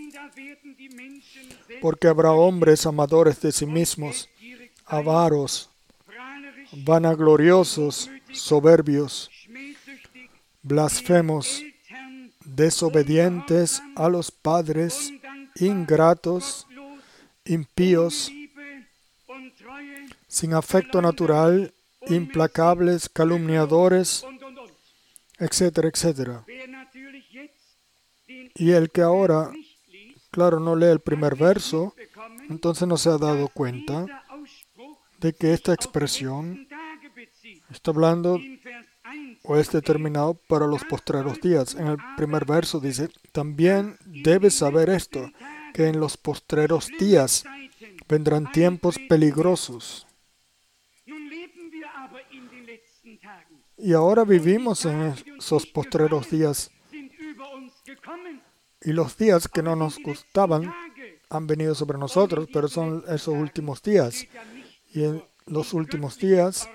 Porque habrá hombres amadores de sí mismos, avaros, vanagloriosos, soberbios, blasfemos, desobedientes a los padres, ingratos, impíos, sin afecto natural, implacables, calumniadores, etcétera, etcétera. Y el que ahora, claro, no lee el primer verso, entonces no se ha dado cuenta de que esta expresión está hablando o es determinado para los postreros días. En el primer verso dice: también debes saber esto, que en los postreros días vendrán tiempos peligrosos. Y ahora vivimos en esos postreros días. Y los días que no nos gustaban han venido sobre nosotros, pero son esos últimos días. Y en los últimos días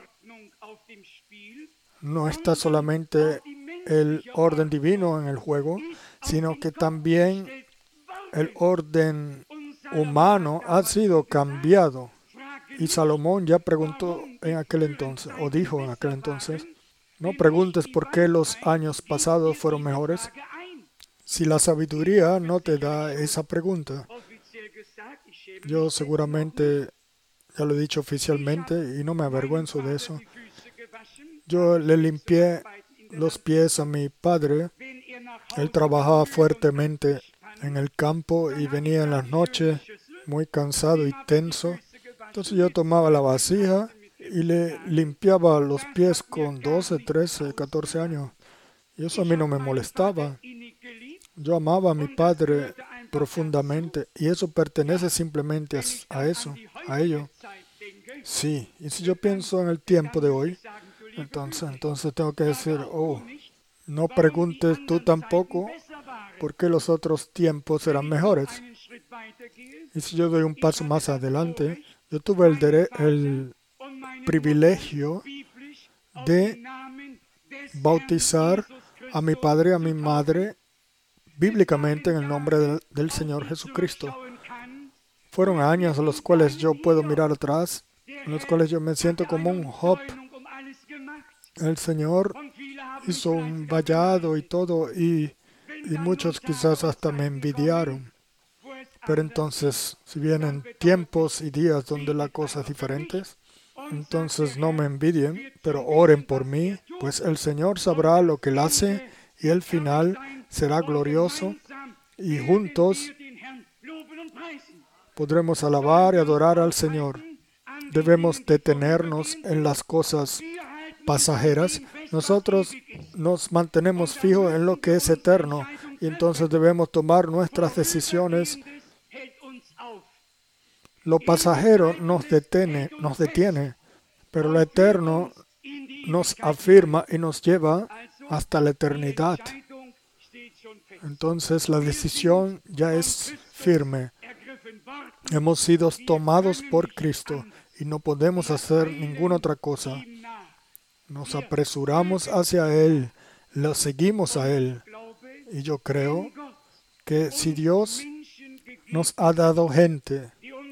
no está solamente el orden divino en el juego, sino que también el orden humano ha sido cambiado. Y Salomón ya preguntó en aquel entonces, o dijo en aquel entonces: no preguntes por qué los años pasados fueron mejores, si la sabiduría no te da esa pregunta. Yo seguramente ya lo he dicho oficialmente y no me avergüenzo de eso. Yo le limpié los pies a mi padre. Él trabajaba fuertemente en el campo y venía en las noches muy cansado y tenso. Entonces yo tomaba la vasija y le limpiaba los pies con 12, 13, 14 años. Y eso a mí no me molestaba. Yo amaba a mi padre profundamente y eso pertenece simplemente a ello. Sí, y si yo pienso en el tiempo de hoy, entonces tengo que decir: no preguntes tú tampoco por qué los otros tiempos eran mejores. Y si yo doy un paso más adelante, yo tuve el privilegio de bautizar a mi padre y a mi madre bíblicamente en el nombre del Señor Jesucristo. Fueron años en los cuales yo puedo mirar atrás, en los cuales yo me siento como un Job, El Señor hizo un vallado y todo, y muchos quizás hasta me envidiaron. Pero entonces, si vienen tiempos y días donde la cosa es diferente, entonces no me envidien, pero oren por mí, pues el Señor sabrá lo que Él hace y el final será glorioso y juntos podremos alabar y adorar al Señor. Debemos detenernos en las cosas pasajeras. Nosotros nos mantenemos fijos en lo que es eterno y entonces debemos tomar nuestras decisiones. Lo pasajero nos detiene, pero lo eterno nos afirma y nos lleva hasta la eternidad. Entonces la decisión ya es firme. Hemos sido tomados por Cristo y no podemos hacer ninguna otra cosa. Nos apresuramos hacia Él, lo seguimos a Él. Y yo creo que si Dios nos ha dado gente,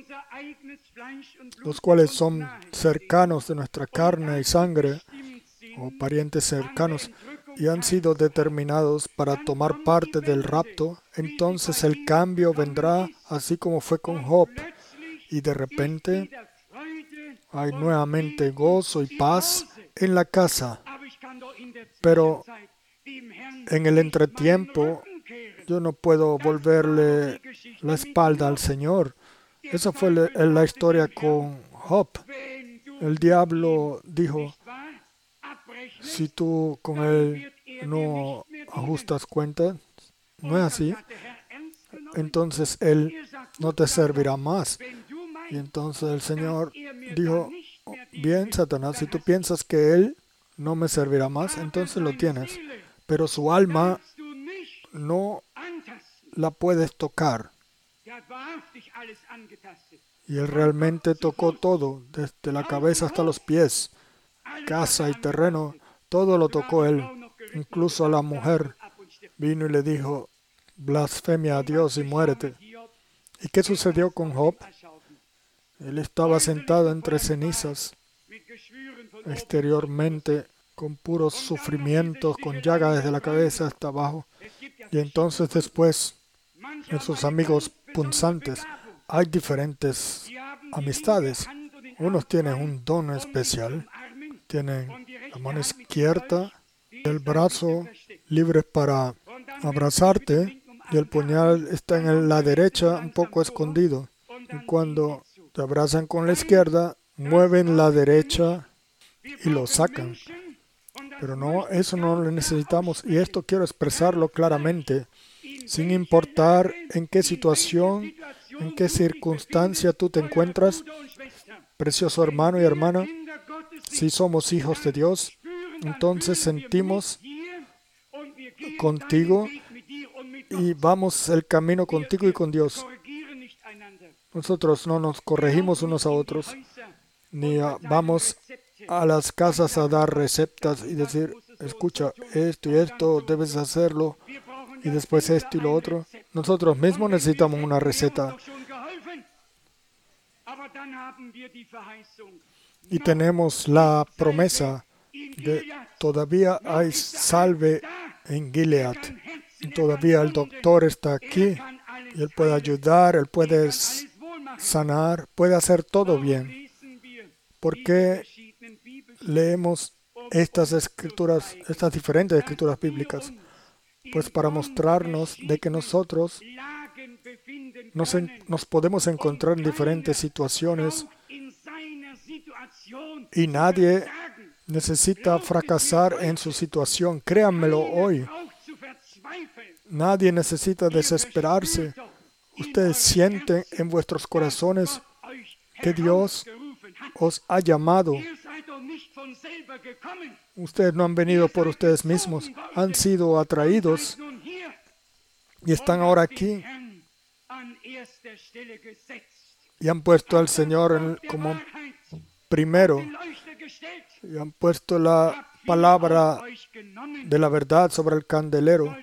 los cuales son cercanos de nuestra carne y sangre, o parientes cercanos, y han sido determinados para tomar parte del rapto, entonces el cambio vendrá así como fue con Job. Y de repente hay nuevamente gozo y paz en la casa. Pero en el entretiempo yo no puedo volverle la espalda al Señor. Esa fue la historia con Job. El diablo dijo, si tú con él no ajustas cuentas, no es así, entonces él no te servirá más. Y entonces el Señor dijo, bien, Satanás, si tú piensas que él no me servirá más, entonces lo tienes. Pero su alma no la puedes tocar. Y él realmente tocó todo, desde la cabeza hasta los pies, casa y terreno, todo lo tocó él, incluso a la mujer. Vino y le dijo, blasfemia a Dios y muérete. ¿Y qué sucedió con Job? Él estaba sentado entre cenizas, exteriormente, con puros sufrimientos, con llagas desde la cabeza hasta abajo. Y entonces después, en sus amigos punzantes, hay diferentes amistades. Unos tienen un don especial, tienen la mano izquierda, el brazo libre para abrazarte y el puñal está en la derecha un poco escondido. Y cuando te abrazan con la izquierda, mueven la derecha y lo sacan. Pero no, eso no lo necesitamos y esto quiero expresarlo claramente. Sin importar en qué situación, en qué circunstancia tú te encuentras, precioso hermano y hermana, si somos hijos de Dios, entonces sentimos contigo y vamos el camino contigo y con Dios. Nosotros no nos corregimos unos a otros, ni vamos a las casas a dar recetas y decir, escucha, esto y esto, debes hacerlo, y después esto y lo otro. Nosotros mismos necesitamos una receta. Y tenemos la promesa de todavía hay salve en Gilead. Y todavía el doctor está aquí y él puede ayudar, él puede sanar, puede hacer todo bien. ¿Por qué leemos estas escrituras, estas diferentes escrituras bíblicas? Pues para mostrarnos de que nosotros nos podemos encontrar en diferentes situaciones y nadie necesita fracasar en su situación. Créanmelo hoy. Nadie necesita desesperarse. Ustedes sienten en vuestros corazones que Dios os ha llamado. Ustedes no han venido por ustedes mismos, han sido atraídos y están ahora aquí y han puesto al Señor como primero y han puesto la palabra de la verdad sobre el candelero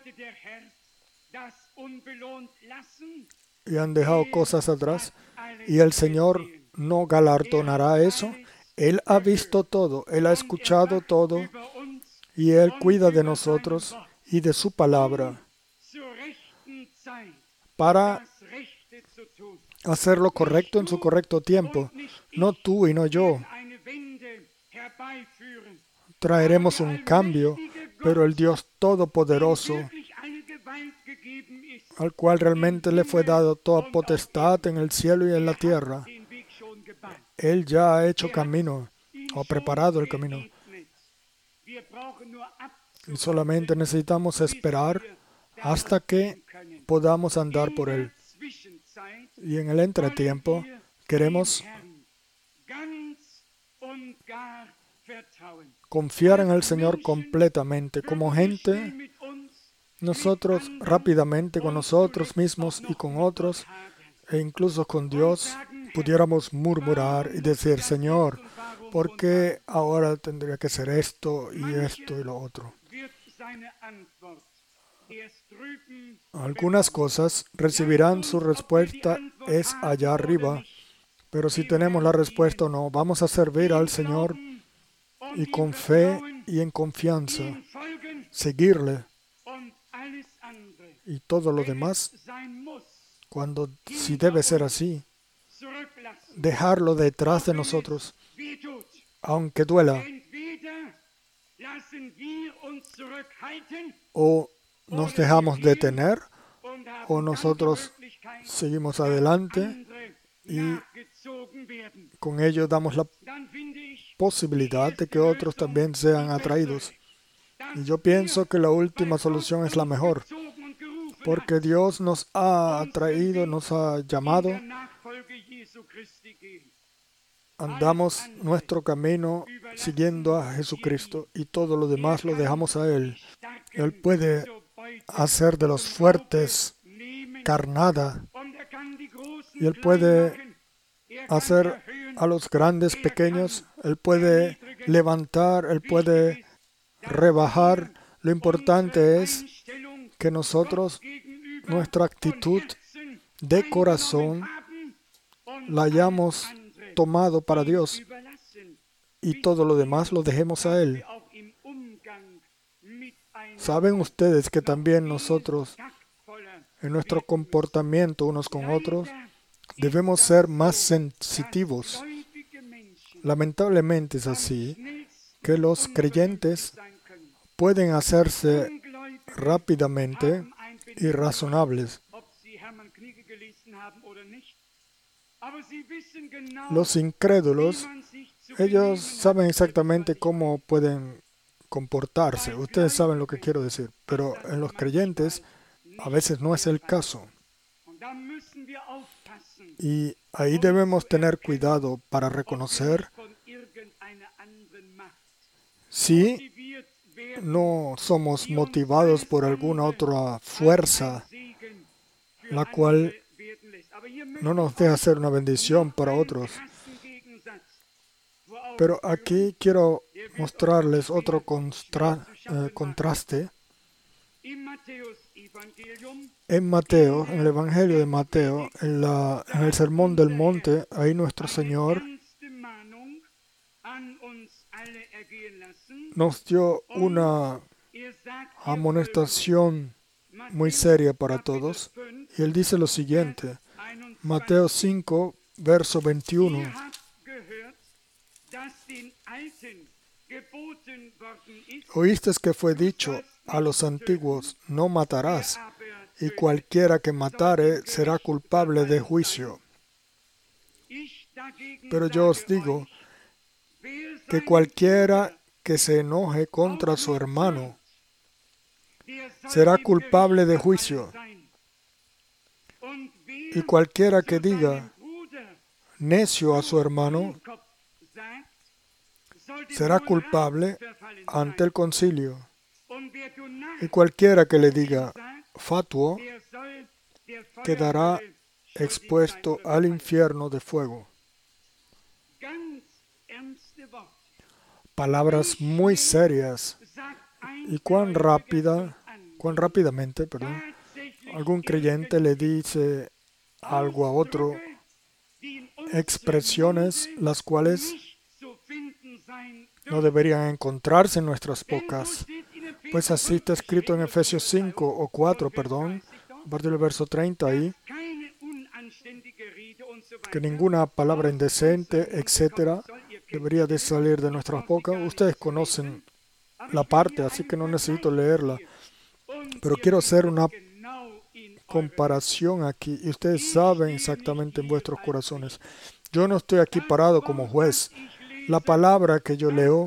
y han dejado cosas atrás y el Señor no galardonará eso. Él ha visto todo, Él ha escuchado todo y Él cuida de nosotros y de su palabra para hacer lo correcto en su correcto tiempo. No tú y no yo. Traeremos un cambio, pero el Dios Todopoderoso, al cual realmente le fue dado toda potestad en el cielo y en la tierra, Él ya ha hecho camino, o ha preparado el camino. Y solamente necesitamos esperar hasta que podamos andar por Él. Y en el entretiempo queremos confiar en el Señor completamente. Como gente, nosotros rápidamente con nosotros mismos y con otros, e incluso con Dios, pudiéramos murmurar y decir: Señor, ¿por qué ahora tendría que ser esto y lo otro? Algunas cosas recibirán su respuesta es allá arriba, pero si tenemos la respuesta o no, vamos a servir al Señor y con fe y en confianza seguirle, y todo lo demás, si debe ser así, dejarlo detrás de nosotros, aunque duela. O nos dejamos detener, o nosotros seguimos adelante y con ello damos la posibilidad de que otros también sean atraídos. Y yo pienso que la última solución es la mejor, porque Dios nos ha atraído, nos ha llamado. Andamos nuestro camino siguiendo a Jesucristo y todo lo demás lo dejamos a Él. Él puede hacer de los fuertes carnada y Él puede hacer a los grandes pequeños. Él puede levantar, Él puede rebajar. Lo importante es que nosotros, nuestra actitud de corazón, la hayamos tomado para Dios y todo lo demás lo dejemos a Él. ¿Saben ustedes que también nosotros, en nuestro comportamiento unos con otros, debemos ser más sensitivos? Lamentablemente es así, que los creyentes pueden hacerse rápidamente irrazonables. Los incrédulos, ellos saben exactamente cómo pueden comportarse. Ustedes saben lo que quiero decir. Pero en los creyentes a veces no es el caso. Y ahí debemos tener cuidado para reconocer si no somos motivados por alguna otra fuerza, la cual no nos deja hacer una bendición para otros. Pero aquí quiero mostrarles otro contraste. En Mateo, en el Evangelio de Mateo, en el Sermón del Monte, ahí nuestro Señor nos dio una amonestación muy seria para todos. Y Él dice lo siguiente, Mateo 5, verso 21. Oíste que fue dicho a los antiguos: no matarás, y cualquiera que matare será culpable de juicio. Pero yo os digo que cualquiera que se enoje contra su hermano será culpable de juicio. Y cualquiera que diga necio a su hermano será culpable ante el concilio. Y cualquiera que le diga fatuo quedará expuesto al infierno de fuego. Palabras muy serias. Y cuán rápidamente, algún creyente le dice algo a otro, expresiones las cuales no deberían encontrarse en nuestras bocas. Pues así está escrito en Efesios 5 o 4, perdón, a partir del verso 30 ahí, que ninguna palabra indecente, etcétera, debería de salir de nuestras bocas. Ustedes conocen la parte, así que no necesito leerla. Pero quiero hacer una comparación aquí, y ustedes saben exactamente en vuestros corazones. Yo no estoy aquí parado como juez. La palabra que yo leo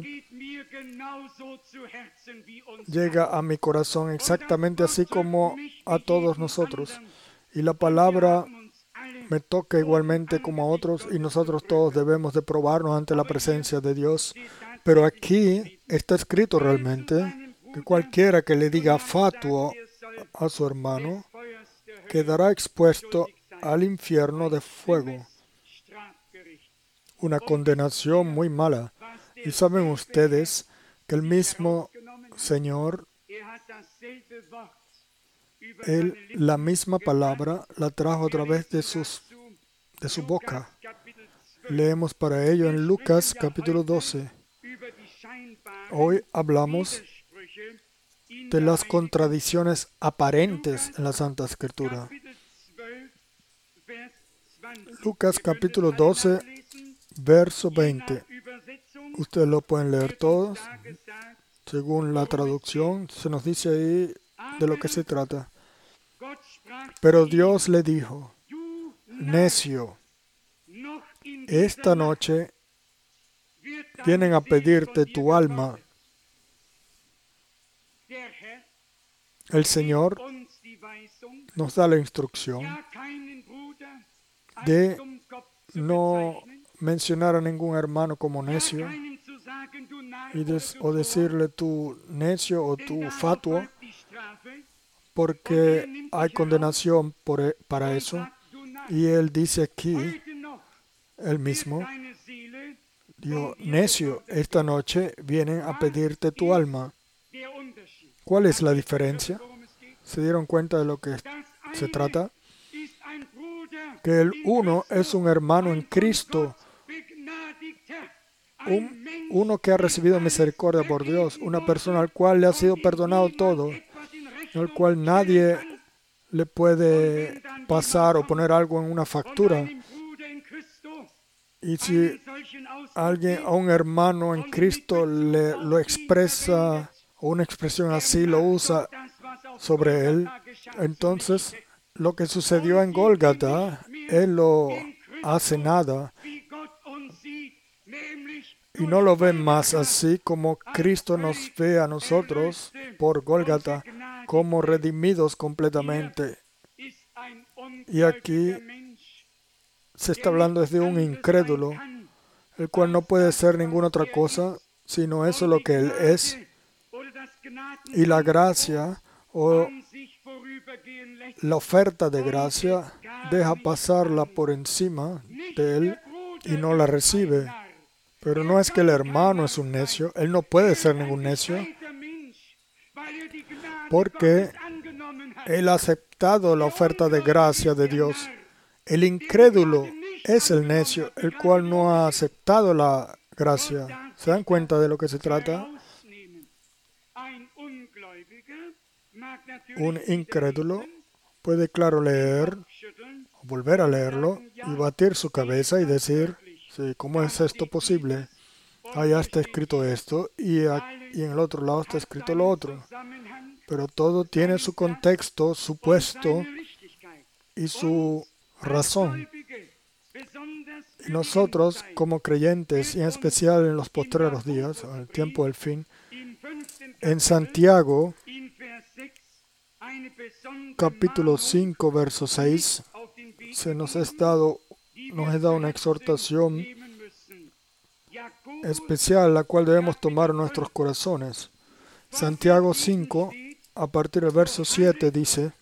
llega a mi corazón exactamente así como a todos nosotros. Y la palabra me toca igualmente como a otros, y nosotros todos debemos de probarnos ante la presencia de Dios. Pero aquí está escrito realmente que cualquiera que le diga fatuo a su hermano quedará expuesto al infierno de fuego. Una condenación muy mala. Y saben ustedes que el mismo Señor, Él la misma palabra la trajo a través de su boca. Leemos para ello en Lucas capítulo 12. Hoy hablamos de las contradicciones aparentes en la Santa Escritura. Lucas capítulo 12, verso 20. Ustedes lo pueden leer todos. Según la traducción, se nos dice ahí de lo que se trata. Pero Dios le dijo: necio, esta noche vienen a pedirte tu alma. El Señor nos da la instrucción de no mencionar a ningún hermano como necio o decirle tu necio o tu fatuo, porque hay condenación para eso. Y Él dice aquí, Él mismo, dijo: necio, esta noche vienen a pedirte tu alma. ¿Cuál es la diferencia? ¿Se dieron cuenta de lo que se trata? Que el uno es un hermano en Cristo, uno que ha recibido misericordia por Dios, una persona al cual le ha sido perdonado todo, al cual nadie le puede pasar o poner algo en una factura. Y si alguien a un hermano en Cristo lo expresa, o una expresión así lo usa sobre él, entonces lo que sucedió en Gólgata, Él lo hace nada. Y no lo ven más así como Cristo nos ve a nosotros por Gólgata, como redimidos completamente. Y aquí se está hablando desde un incrédulo, el cual no puede ser ninguna otra cosa, sino eso lo que Él es. Y la gracia o la oferta de gracia deja pasarla por encima de Él y no la recibe. Pero no es que el hermano es un necio, él no puede ser ningún necio, porque él ha aceptado la oferta de gracia de Dios. El incrédulo es el necio, el cual no ha aceptado la gracia. ¿Se dan cuenta de lo que se trata? Un incrédulo puede, claro, leer, volver a leerlo y batir su cabeza y decir: sí, ¿cómo es esto posible? Allá está escrito esto y en el otro lado está escrito lo otro. Pero todo tiene su contexto, su puesto y su razón. Y nosotros, como creyentes, y en especial en los postreros días, en el tiempo del fin, en Santiago, capítulo 5, verso 6, nos es dado una exhortación especial, la cual debemos tomar en nuestros corazones. Santiago 5, a partir del verso 7, dice: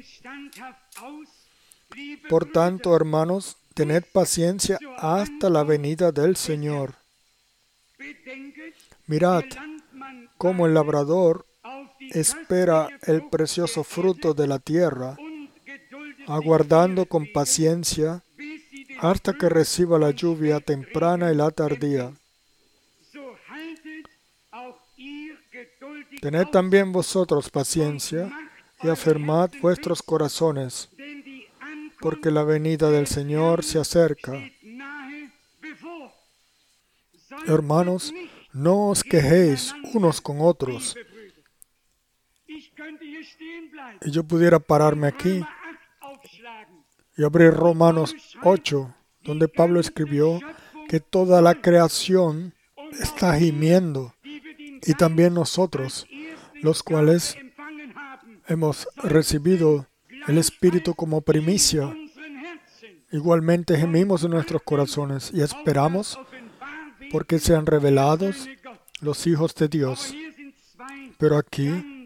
por tanto, hermanos, tened paciencia hasta la venida del Señor. Mirad cómo el labrador espera el precioso fruto de la tierra, aguardando con paciencia hasta que reciba la lluvia temprana y la tardía. Tened también vosotros paciencia y afirmad vuestros corazones, porque la venida del Señor se acerca. Hermanos, no os quejéis unos con otros. Y yo pudiera pararme aquí y abrir Romanos 8, donde Pablo escribió que toda la creación está gimiendo, y también nosotros, los cuales hemos recibido el Espíritu como primicia, igualmente gemimos en nuestros corazones y esperamos porque sean revelados los hijos de Dios. Pero aquí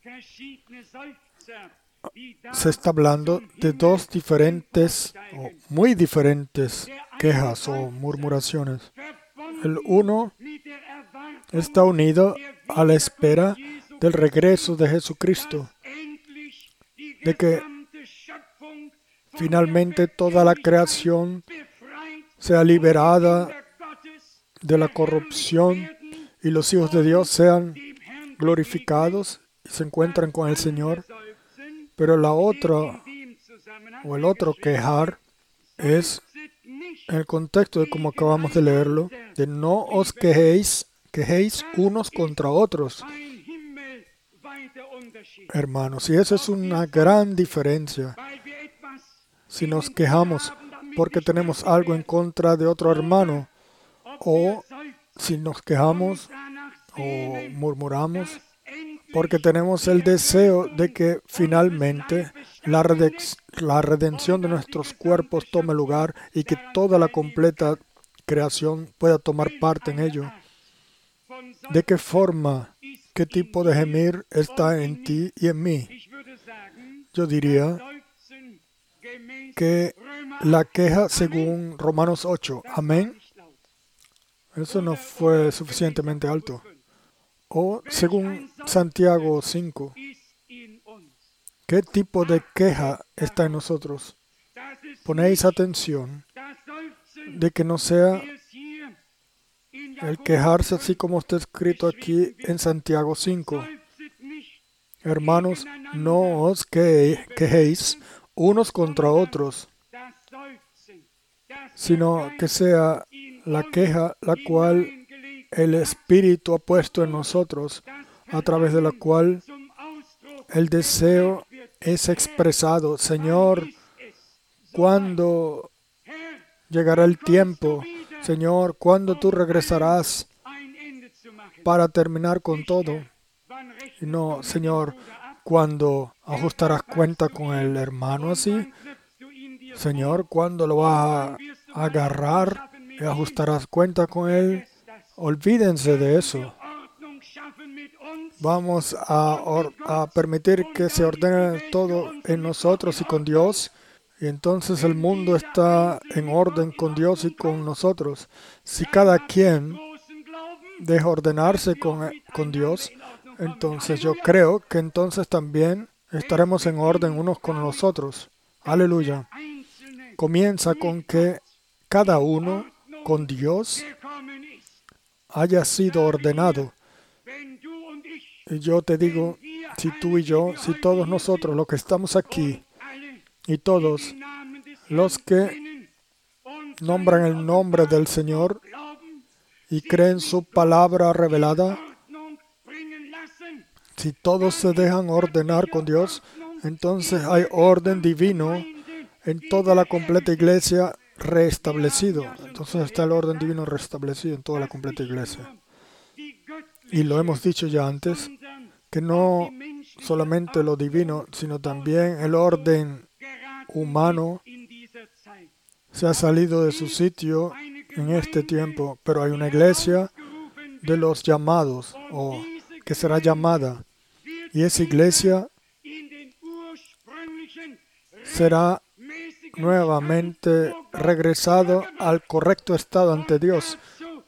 se está hablando de dos diferentes o muy diferentes quejas o murmuraciones. El uno está unido a la espera del regreso de Jesucristo, de que finalmente toda la creación sea liberada de la corrupción y los hijos de Dios sean glorificados y se encuentran con el Señor. Pero la otra, o el otro quejar, es en el contexto de como acabamos de leerlo, de no os quejéis unos contra otros. Hermanos, y esa es una gran diferencia. Si nos quejamos porque tenemos algo en contra de otro hermano, o si nos quejamos o murmuramos porque tenemos el deseo de que finalmente la redención de nuestros cuerpos tome lugar y que toda la completa creación pueda tomar parte en ello. ¿De qué forma, qué tipo de gemir está en ti y en mí? Yo diría que la queja según Romanos 8. Amén. Eso no fue suficientemente alto. O según Santiago 5. ¿Qué tipo de queja está en nosotros? Ponéis atención de que no sea el quejarse así como está escrito aquí en Santiago 5. Hermanos, no os quejéis unos contra otros, sino que sea la queja la cual el Espíritu ha puesto en nosotros, a través de la cual el deseo es expresado. Señor, ¿cuándo llegará el tiempo? Señor, ¿cuándo tú regresarás para terminar con todo? Y no, Señor, ¿cuándo ajustarás cuenta con el hermano así? Señor, ¿cuándo lo vas a agarrar y ajustarás cuenta con él? Olvídense de eso. Vamos a permitir que se ordene todo en nosotros y con Dios. Y entonces el mundo está en orden con Dios y con nosotros. Si cada quien deja ordenarse con Dios, entonces yo creo que entonces también estaremos en orden unos con los otros. Aleluya. Comienza con que cada uno con Dios haya sido ordenado. Y yo te digo, si tú y yo, si todos nosotros los que estamos aquí y todos los que nombran el nombre del Señor y creen su palabra revelada, si todos se dejan ordenar con Dios, entonces hay orden divino en toda la completa iglesia restablecido. Entonces está el orden divino restablecido en toda la completa iglesia. Y lo hemos dicho ya antes, que no solamente lo divino, sino también el orden humano se ha salido de su sitio en este tiempo, pero hay una iglesia de los llamados, o que será llamada, y esa iglesia será nuevamente regresado al correcto estado ante Dios.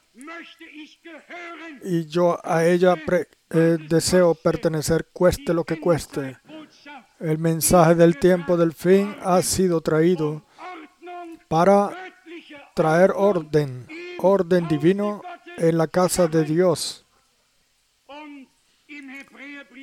Y yo a ella deseo pertenecer, cueste lo que cueste. El mensaje del tiempo del fin ha sido traído para traer orden divino en la casa de Dios.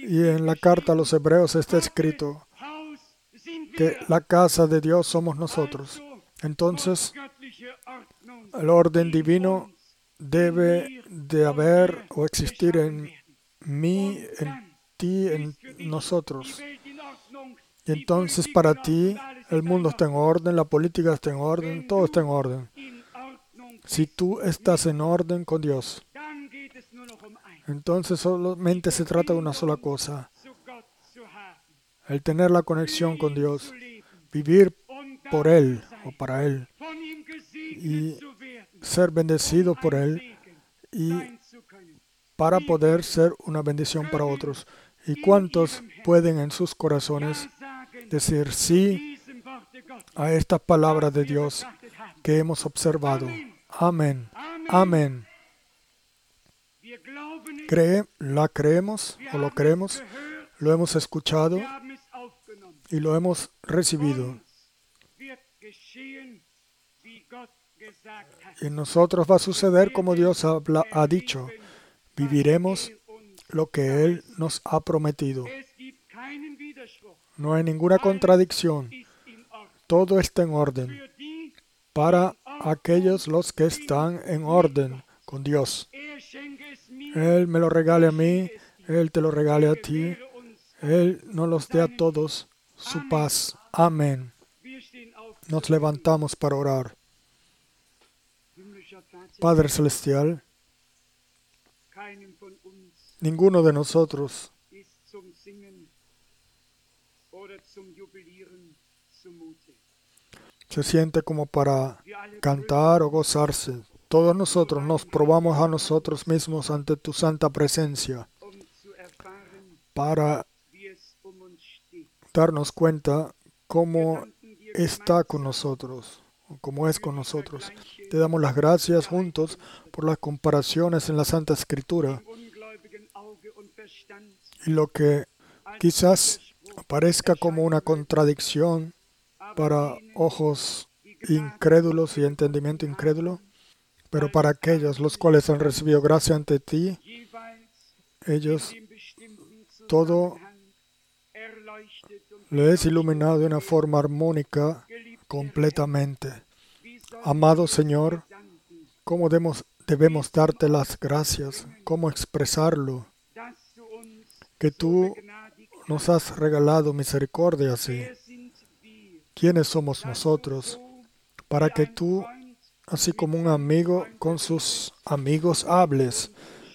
Y en la carta a los Hebreos está escrito que la casa de Dios somos nosotros. Entonces, el orden divino debe de haber o existir en mí, en ti, en nosotros. Y entonces para ti el mundo está en orden, la política está en orden, todo está en orden. Si tú estás en orden con Dios, entonces solamente se trata de una sola cosa: el tener la conexión con Dios, vivir por Él o para Él, y ser bendecido por Él, y para poder ser una bendición para otros. ¿Y cuántos pueden en sus corazones decir sí a estas palabras de Dios que hemos observado? Amén. Amén. La creemos o lo creemos, lo hemos escuchado y lo hemos recibido. Y en nosotros va a suceder como Dios ha dicho. Viviremos lo que Él nos ha prometido. No hay ninguna contradicción. Todo está en orden para aquellos los que están en orden con Dios. Él me lo regale a mí, Él te lo regale a ti, Él nos los dé a todos su paz. Amén. Nos levantamos para orar. Padre Celestial, ninguno de nosotros se siente como para cantar o gozarse. Todos nosotros nos probamos a nosotros mismos ante tu santa presencia para darnos cuenta cómo está con nosotros, o cómo es con nosotros. Te damos las gracias juntos por las comparaciones en la Santa Escritura y lo que quizás parezca como una contradicción para ojos incrédulos y entendimiento incrédulo, pero para aquellos los cuales han recibido gracia ante ti, ellos todo le es iluminado de una forma armónica completamente. Amado Señor, ¿cómo debemos darte las gracias? ¿Cómo expresarlo? Que tú nos has regalado misericordia así. ¿Quiénes somos nosotros para que tú, así como un amigo con sus amigos, hables?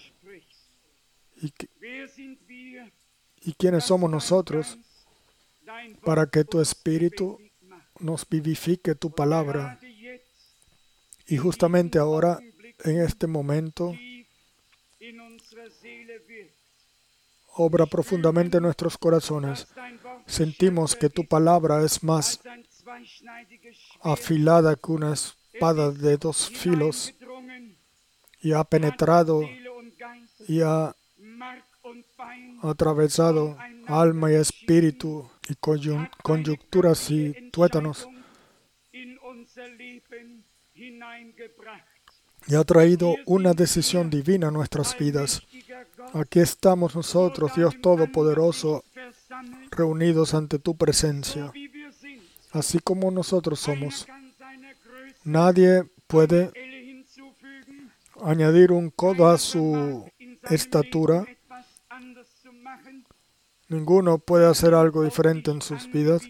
¿Y quiénes somos nosotros para que tu Espíritu nos vivifique tu palabra? Y justamente ahora, en este momento, obra profundamente en nuestros corazones. Sentimos que tu palabra es más afilada que una espada de dos filos y ha penetrado y ha atravesado alma y espíritu y coyunturas y tuétanos y ha traído una decisión divina a nuestras vidas. Aquí estamos nosotros, Dios Todopoderoso, reunidos ante tu presencia, así como nosotros somos. Nadie puede añadir un codo a su estatura. Ninguno puede hacer algo diferente en sus vidas,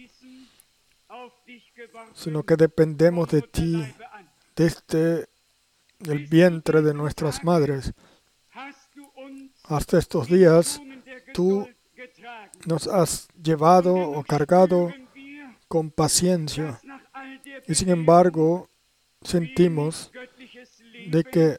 sino que dependemos de ti desde el vientre de nuestras madres. Hasta estos días, tú nos has llevado o cargado con paciencia. Y sin embargo, sentimos de que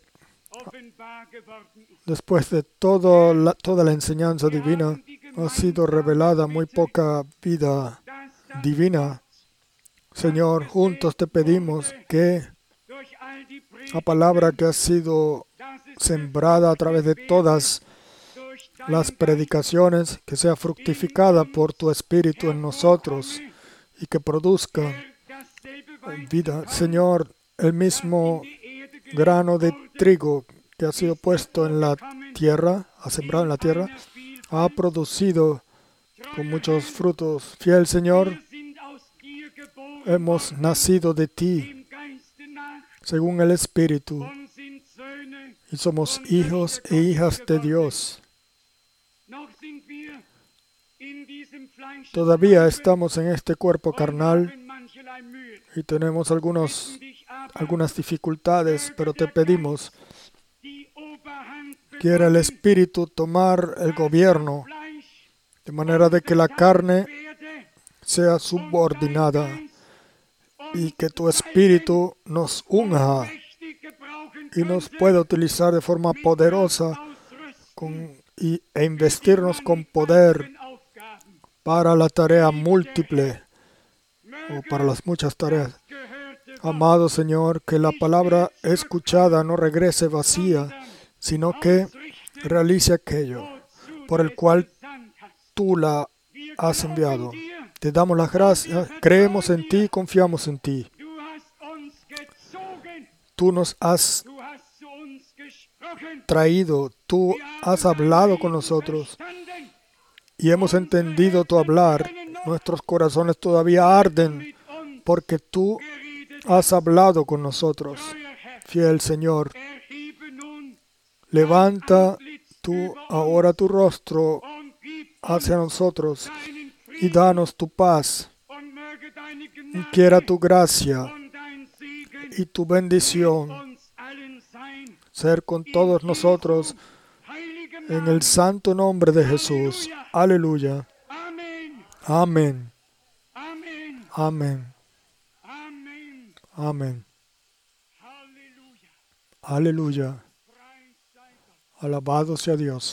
después de toda la enseñanza divina, ha sido revelada muy poca vida divina. Señor, juntos te pedimos que la palabra que ha sido sembrada a través de todas las predicaciones, que sea fructificada por tu Espíritu en nosotros y que produzca vida. Señor, el mismo grano de trigo que ha sido puesto en la tierra, ha sembrado en la tierra, ha producido con muchos frutos. Fiel Señor, hemos nacido de ti según el Espíritu y somos hijos e hijas de Dios. Todavía estamos en este cuerpo carnal y tenemos algunas dificultades, pero te pedimos, quiera el Espíritu tomar el gobierno, de manera de que la carne sea subordinada y que tu Espíritu nos unja y nos pueda utilizar de forma poderosa e investirnos con poder para la tarea múltiple o para las muchas tareas. Amado Señor, que la palabra escuchada no regrese vacía, sino que realice aquello por el cual tú la has enviado. Te damos las gracias, creemos en ti, confiamos en ti. Tú nos has traído, tú has hablado con nosotros y hemos entendido tu hablar. Nuestros corazones todavía arden porque tú has hablado con nosotros. Fiel Señor, levanta tú ahora tu rostro hacia nosotros y danos tu paz. Y quiera tu gracia y tu bendición ser con todos nosotros en el santo nombre de Jesús. Aleluya. Amén. Amén. Amén. Aleluya. Alabado sea Dios.